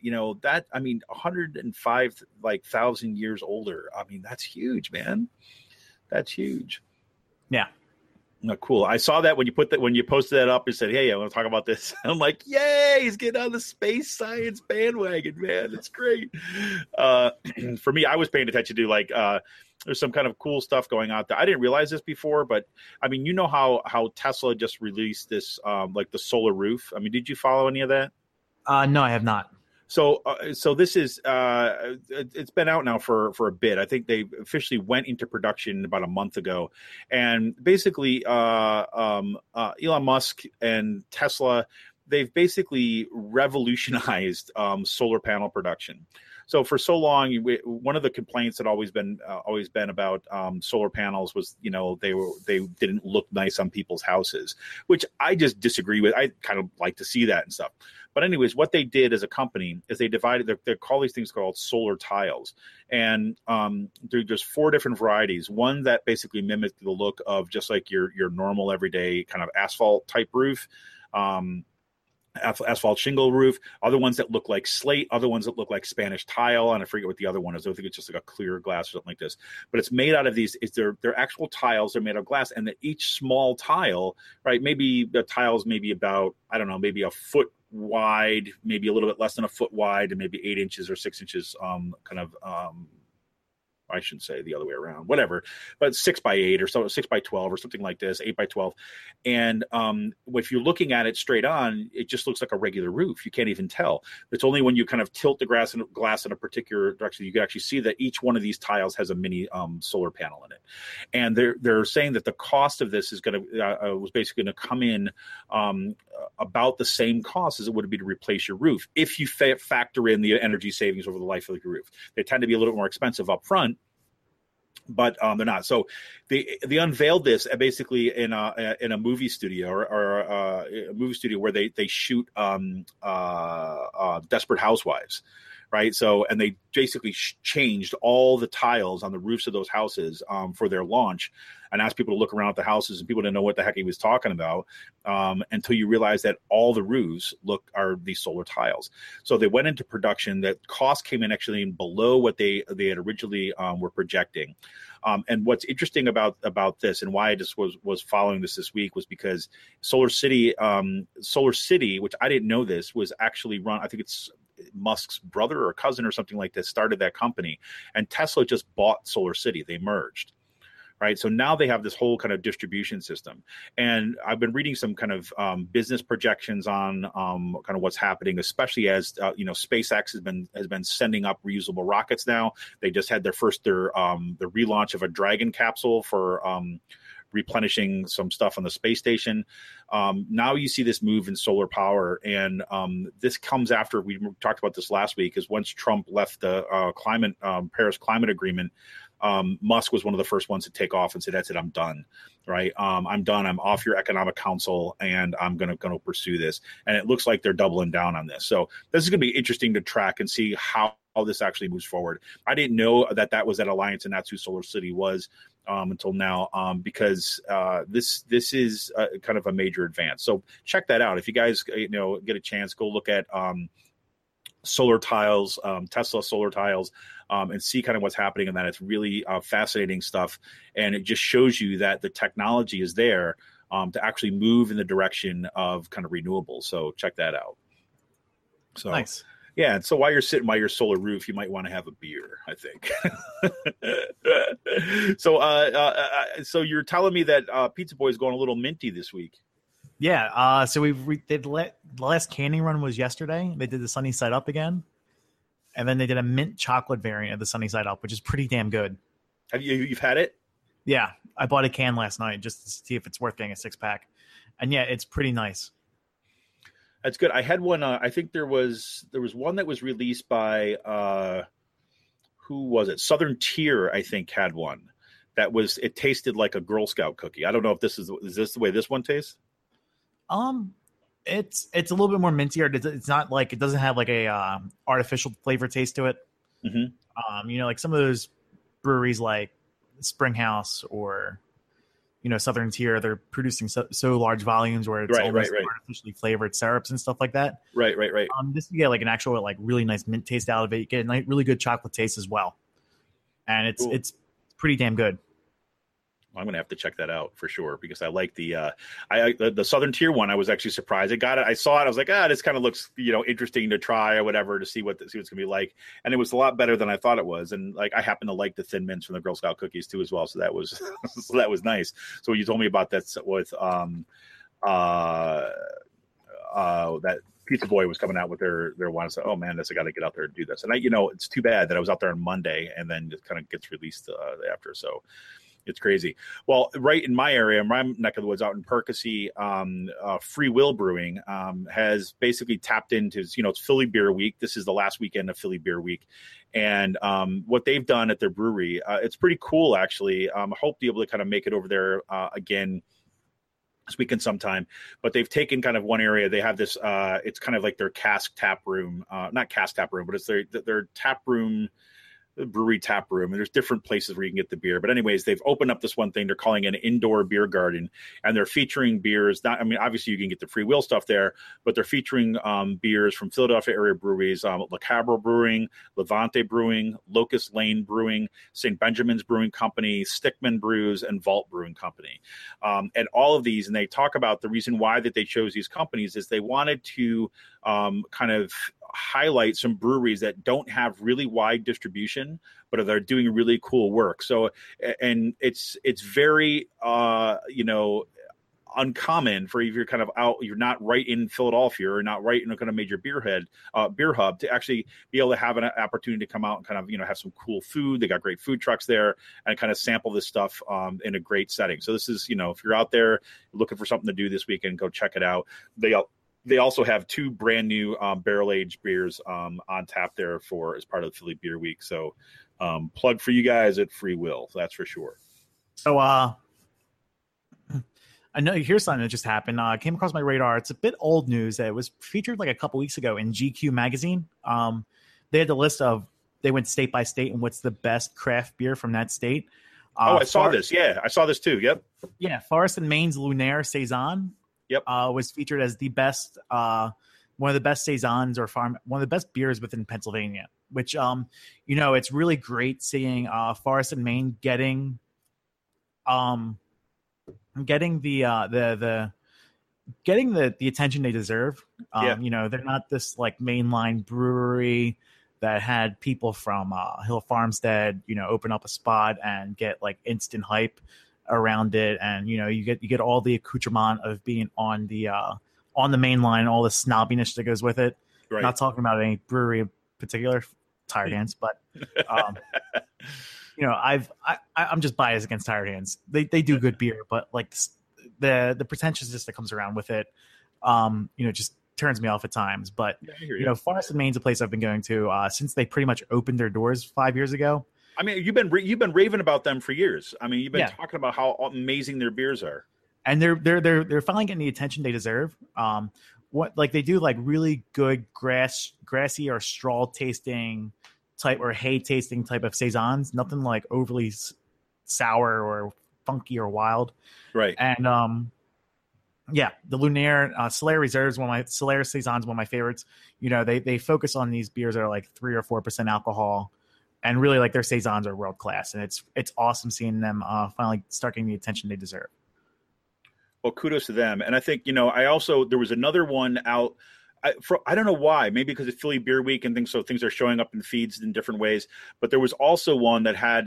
105,000 years older. I mean, that's huge, man. That's huge. Yeah. No, cool. I saw that when you posted that up and said, "Hey, I want to talk about this." I'm like, "Yay, he's getting on the space science bandwagon, man. It's great." For me, I was paying attention to there's some kind of cool stuff going on there. I didn't realize this before, but I mean, how Tesla just released this the solar roof. I mean, did you follow any of that? No, I have not. So this is it's been out now for a bit. I think they officially went into production about a month ago, and basically Elon Musk and Tesla, they've basically revolutionized solar panel production. So for so long, one of the complaints that always been about solar panels was, they didn't look nice on people's houses, which I just disagree with. I kind of like to see that and stuff. But anyways, what they did as a company is they divided. They call these things called solar tiles, and there's 4 different varieties. One that basically mimics the look of just like your normal everyday kind of asphalt type roof. Asphalt shingle roof, other ones that look like slate, other ones that look like Spanish tile, and I forget what the other one is. I think it's just like a clear glass or something like this. But it's made out of these. They're actual tiles. They're made of glass, and that each small tile, right? Maybe the tiles maybe about maybe a foot wide, maybe a little bit less than a foot wide, and maybe 8 inches or 6 inches, I shouldn't say the other way around, whatever, but 6x8 or so, 6x12 or something like this, 8x12. And if you're looking at it straight on, it just looks like a regular roof. You can't even tell. It's only when you kind of tilt the glass in a particular direction, you can actually see that each one of these tiles has a mini solar panel in it. And they're saying that the cost of this is was basically going to come in about the same cost as it would be to replace your roof if you factor in the energy savings over the life of your roof. They tend to be a little more expensive up front, but they're not. So they unveiled this basically in a movie studio or a movie studio where they shoot Desperate Housewives. Right. So, and they basically changed all the tiles on the roofs of those houses for their launch, and asked people to look around at the houses, and people didn't know what the heck he was talking about until you realize that all the roofs are these solar tiles. So they went into production. That cost came in actually below what they had originally were projecting. And what's interesting about this, and why I just was following this week, was because Solar City, which I didn't know this, was actually run. I think it's Musk's brother or cousin or something like this started that company, and Tesla just bought Solar City. They merged, right? So now they have this whole kind of distribution system. And I've been reading some kind of business projections on kind of what's happening, especially as SpaceX has been sending up reusable rockets now. They just had their relaunch of a Dragon capsule for replenishing some stuff on the space station. Now you see this move in solar power, and this comes after, we talked about this last week, is once Trump left the Paris Climate Agreement, Musk was one of the first ones to take off and say, "That's it, I'm done." Right? I'm done. I'm off your economic council, and I'm going to pursue this. And it looks like they're doubling down on this. So this is going to be interesting to track and see how this actually moves forward. I didn't know that was that alliance, and that's who Solar City was until now, because this is kind of a major advance. So check that out. If you guys get a chance, go look at solar tiles, Tesla solar tiles, and see kind of what's happening in that. It's really fascinating stuff, and it just shows you that the technology is there to actually move in the direction of kind of renewables. So check that out. So nice. Yeah, and so while you're sitting by your solar roof, you might want to have a beer, I think. So you're telling me that Pizza Boy is going a little minty this week. Yeah, so the last canning run was yesterday. They did the Sunny Side Up again, and then they did a mint chocolate variant of the Sunny Side Up, which is pretty damn good. Have you've had it? Yeah, I bought a can last night just to see if it's worth getting a 6-pack, and yeah, it's pretty nice. That's good. I had one. I think there was one that was released by who was it? Southern Tier, I think, had one that was. It tasted like a Girl Scout cookie. I don't know if is this the way this one tastes. It's a little bit more mintier. It's not like, it doesn't have like a artificial flavor taste to it. Mm-hmm. Like some of those breweries like Springhouse or Southern Tier, they're producing so large volumes where it's almost artificially flavored syrups and stuff like that. Right. This you get like an actual like really nice mint taste out of it. You get a really good chocolate taste as well, and it's pretty damn good. I'm going to have to check that out for sure, because I like the Southern Tier one. I was actually surprised. I saw it. I was like, this kind of looks, interesting to try or whatever, to see what it's going to be like. And it was a lot better than I thought it was. And like, I happen to like the Thin Mints from the Girl Scout cookies too, as well. So that was, that was nice. So when you told me about that with, that Pizza Boy was coming out with their one, I said, oh man, I got to get out there and do this. And it's too bad that I was out there on Monday and then it kind of gets released after. So it's crazy. Well, right in my area, my neck of the woods out in Percy, Free Will Brewing has basically tapped into, it's Philly Beer Week. This is the last weekend of Philly Beer Week. And what they've done at their brewery, it's pretty cool, actually. I hope to be able to kind of make it over there again this weekend sometime. But they've taken kind of one area. They have this, it's kind of like their cask tap room, not cask tap room, but it's their tap room, the brewery tap room, and there's different places where you can get the beer. But anyways, they've opened up this one thing they're calling an indoor beer garden, and they're featuring beers. Obviously you can get the Free Will stuff there, but they're featuring beers from Philadelphia area breweries, Le Cabre Brewing, Levante Brewing, Locust Lane Brewing, St. Benjamin's Brewing Company, Stickman Brews, and Vault Brewing Company. And all of these, and they talk about the reason why that they chose these companies is they wanted to kind of highlight some breweries that don't have really wide distribution, but they're doing really cool work. So, and it's very, uncommon for if you're kind of out, you're not right in Philadelphia or not right in a kind of major beer hub to actually be able to have an opportunity to come out and kind of, have some cool food. They got great food trucks there and kind of sample this stuff in a great setting. So this is, if you're out there looking for something to do this weekend, go check it out. They also have 2 brand new barrel-aged beers on tap there as part of the Philly Beer Week. So plug for you guys at Free Will. That's for sure. So I know here's something that just happened. Came across my radar. It's a bit old news. It was featured like a couple weeks ago in GQ magazine. They had the list of, they went state by state and what's the best craft beer from that state. I saw this. Yeah, I saw this too. Yep. Yeah, Forest and Maine's Lunaire Saison. Yep. Was featured as the best, one of the best saisons or one of the best beers within Pennsylvania. Which, it's really great seeing Forest and Maine getting the attention they deserve. They're not this like mainline brewery that had people from Hill Farmstead, open up a spot and get like instant hype around it, and you get all the accoutrement of being on the main line, all the snobbiness that goes with it. Right. Not talking about any brewery in particular, Tired Hands, but I'm just biased against Tired Hands. They do good beer, but like the pretentiousness that comes around with it, just turns me off at times. But Forest and Maine's a place I've been going to since they pretty much opened their doors 5 years ago. I mean, you've been raving about them for years. I mean, you've been talking about how amazing their beers are, and they're finally getting the attention they deserve. They do like really good grassy or straw tasting type or hay tasting type of saisons. Nothing like overly sour or funky or wild, right? And the Lunaire Solaire Reserves, Solaire Saison's one of my favorites. They focus on these beers that are like 3 or 4% alcohol. And really, like, their saisons are world class, and it's awesome seeing them finally start getting the attention they deserve. Well, kudos to them. And I think there was another one out. I don't know why, maybe because it's Philly Beer Week and things, so things are showing up in feeds in different ways. But there was also one that had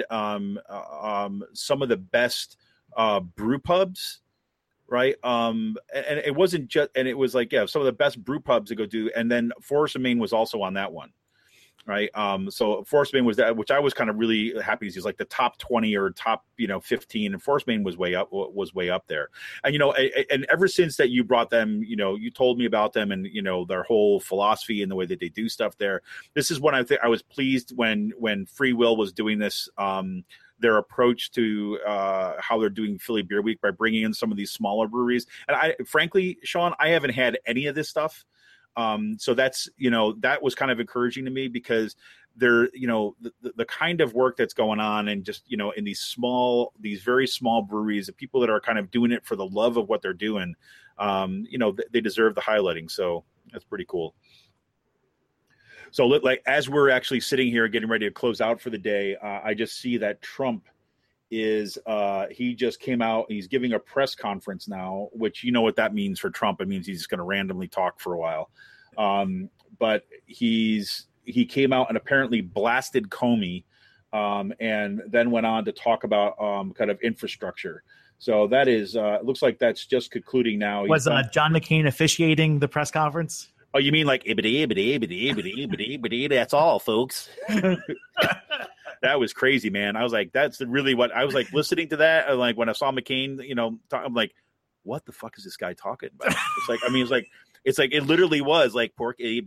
some of the best brew pubs, right? And it wasn't just, and it was like some of the best brew pubs to go do. And then Forest and Maine was also on that one. Right. So Forest Maine was that, which I was kind of really happy to see. It's like the top 20 or top, 15, and Forest Maine was way up there. And, and ever since that you brought them, you told me about them and, their whole philosophy and the way that they do stuff there. This is when I was pleased when Free Will was doing this, their approach to how they're doing Philly Beer Week by bringing in some of these smaller breweries. And frankly, Sean, I haven't had any of this stuff. So that's, that was kind of encouraging to me because they're, the kind of work that's going on and just, in these very small breweries, the people that are kind of doing it for the love of what they're doing, they deserve the highlighting. So that's pretty cool. So like, as we're actually sitting here getting ready to close out for the day, I just see that Trump is he just came out. He's giving a press conference now, which what that means for Trump. It means he's just going to randomly talk for a while. But he came out and apparently blasted Comey, and then went on to talk about kind of infrastructure. So that is it looks like that's just concluding now. Was John McCain officiating the press conference? Oh, you mean like ibity, that's all, folks. That was crazy, man. I was like, that's really what I was like listening to that. And like when I saw McCain, I'm like, what the fuck is this guy talking about? It's like, it literally was like pork, and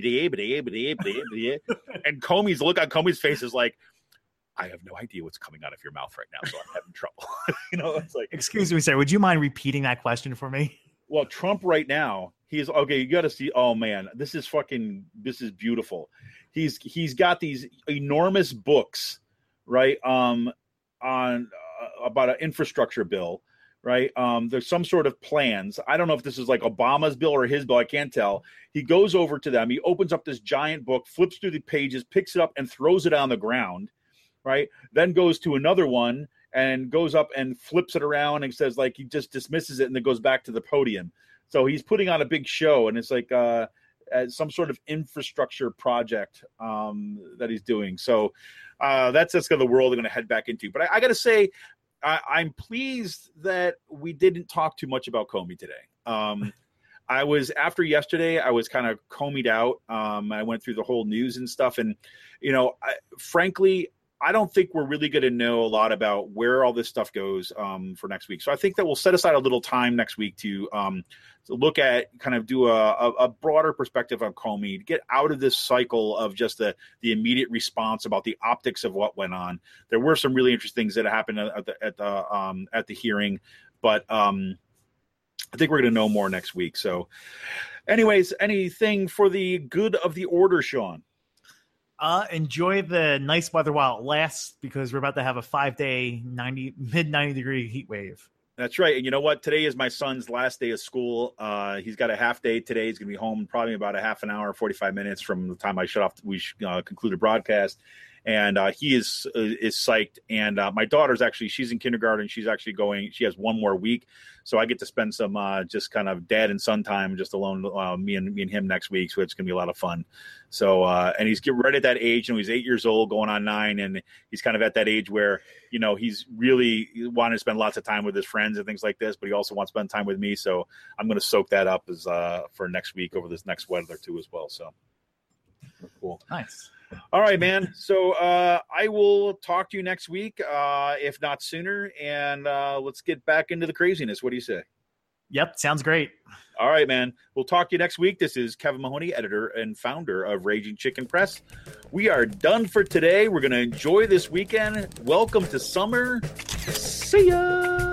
Comey's look on Comey's face is like, I have no idea what's coming out of your mouth right now, so I'm having trouble. It's like, excuse me, sir, would you mind repeating that question for me? Well, Trump right now, he's okay. You got to see. Oh man, this is beautiful. He's got these enormous books, right? On about an infrastructure bill, right? There's some sort of plans. I don't know if this is like Obama's bill or his bill. I can't tell. He goes over to them. He opens up this giant book, flips through the pages, picks it up, and throws it on the ground, right? Then goes to another one and goes up and flips it around and says like he just dismisses it and then goes back to the podium. So he's putting on a big show, and it's like some sort of infrastructure project that he's doing. So that's kind of the world they're going to head back into. But I got to say, I'm pleased that we didn't talk too much about Comey today. I was, after yesterday, I was kind of Comey'd out. I went through the whole news and stuff. And, frankly, I don't think we're really going to know a lot about where all this stuff goes for next week. So I think that we'll set aside a little time next week to look at, kind of do a broader perspective on Comey, to get out of this cycle of just the immediate response about the optics of what went on. There were some really interesting things that happened at the hearing, but I think we're going to know more next week. So anyways, anything for the good of the order, Sean? Enjoy the nice weather while it lasts, because we're about to have a 5-day mid 90 degree heat wave. That's right. And you know what? Today is my son's last day of school. He's got a half day today. He's going to be home probably about a half an hour, 45 minutes from the time I concluded broadcast. And he is psyched. And my daughter's actually, she's in kindergarten. She's actually she has one more week. So I get to spend some just kind of dad and son time just alone, me and him next week. So it's going to be a lot of fun. So, and he's right at that age, he's 8 years old, going on 9. And he's kind of at that age where, he's really wanting to spend lots of time with his friends and things like this, but he also wants to spend time with me. So I'm going to soak that up as for next week over this next weather too as well. So cool. Nice. All right, man. So I will talk to you next week, if not sooner. And let's get back into the craziness. What do you say? Yep. Sounds great. All right, man. We'll talk to you next week. This is Kevin Mahoney, editor and founder of Raging Chicken Press. We are done for today. We're going to enjoy this weekend. Welcome to summer. See ya.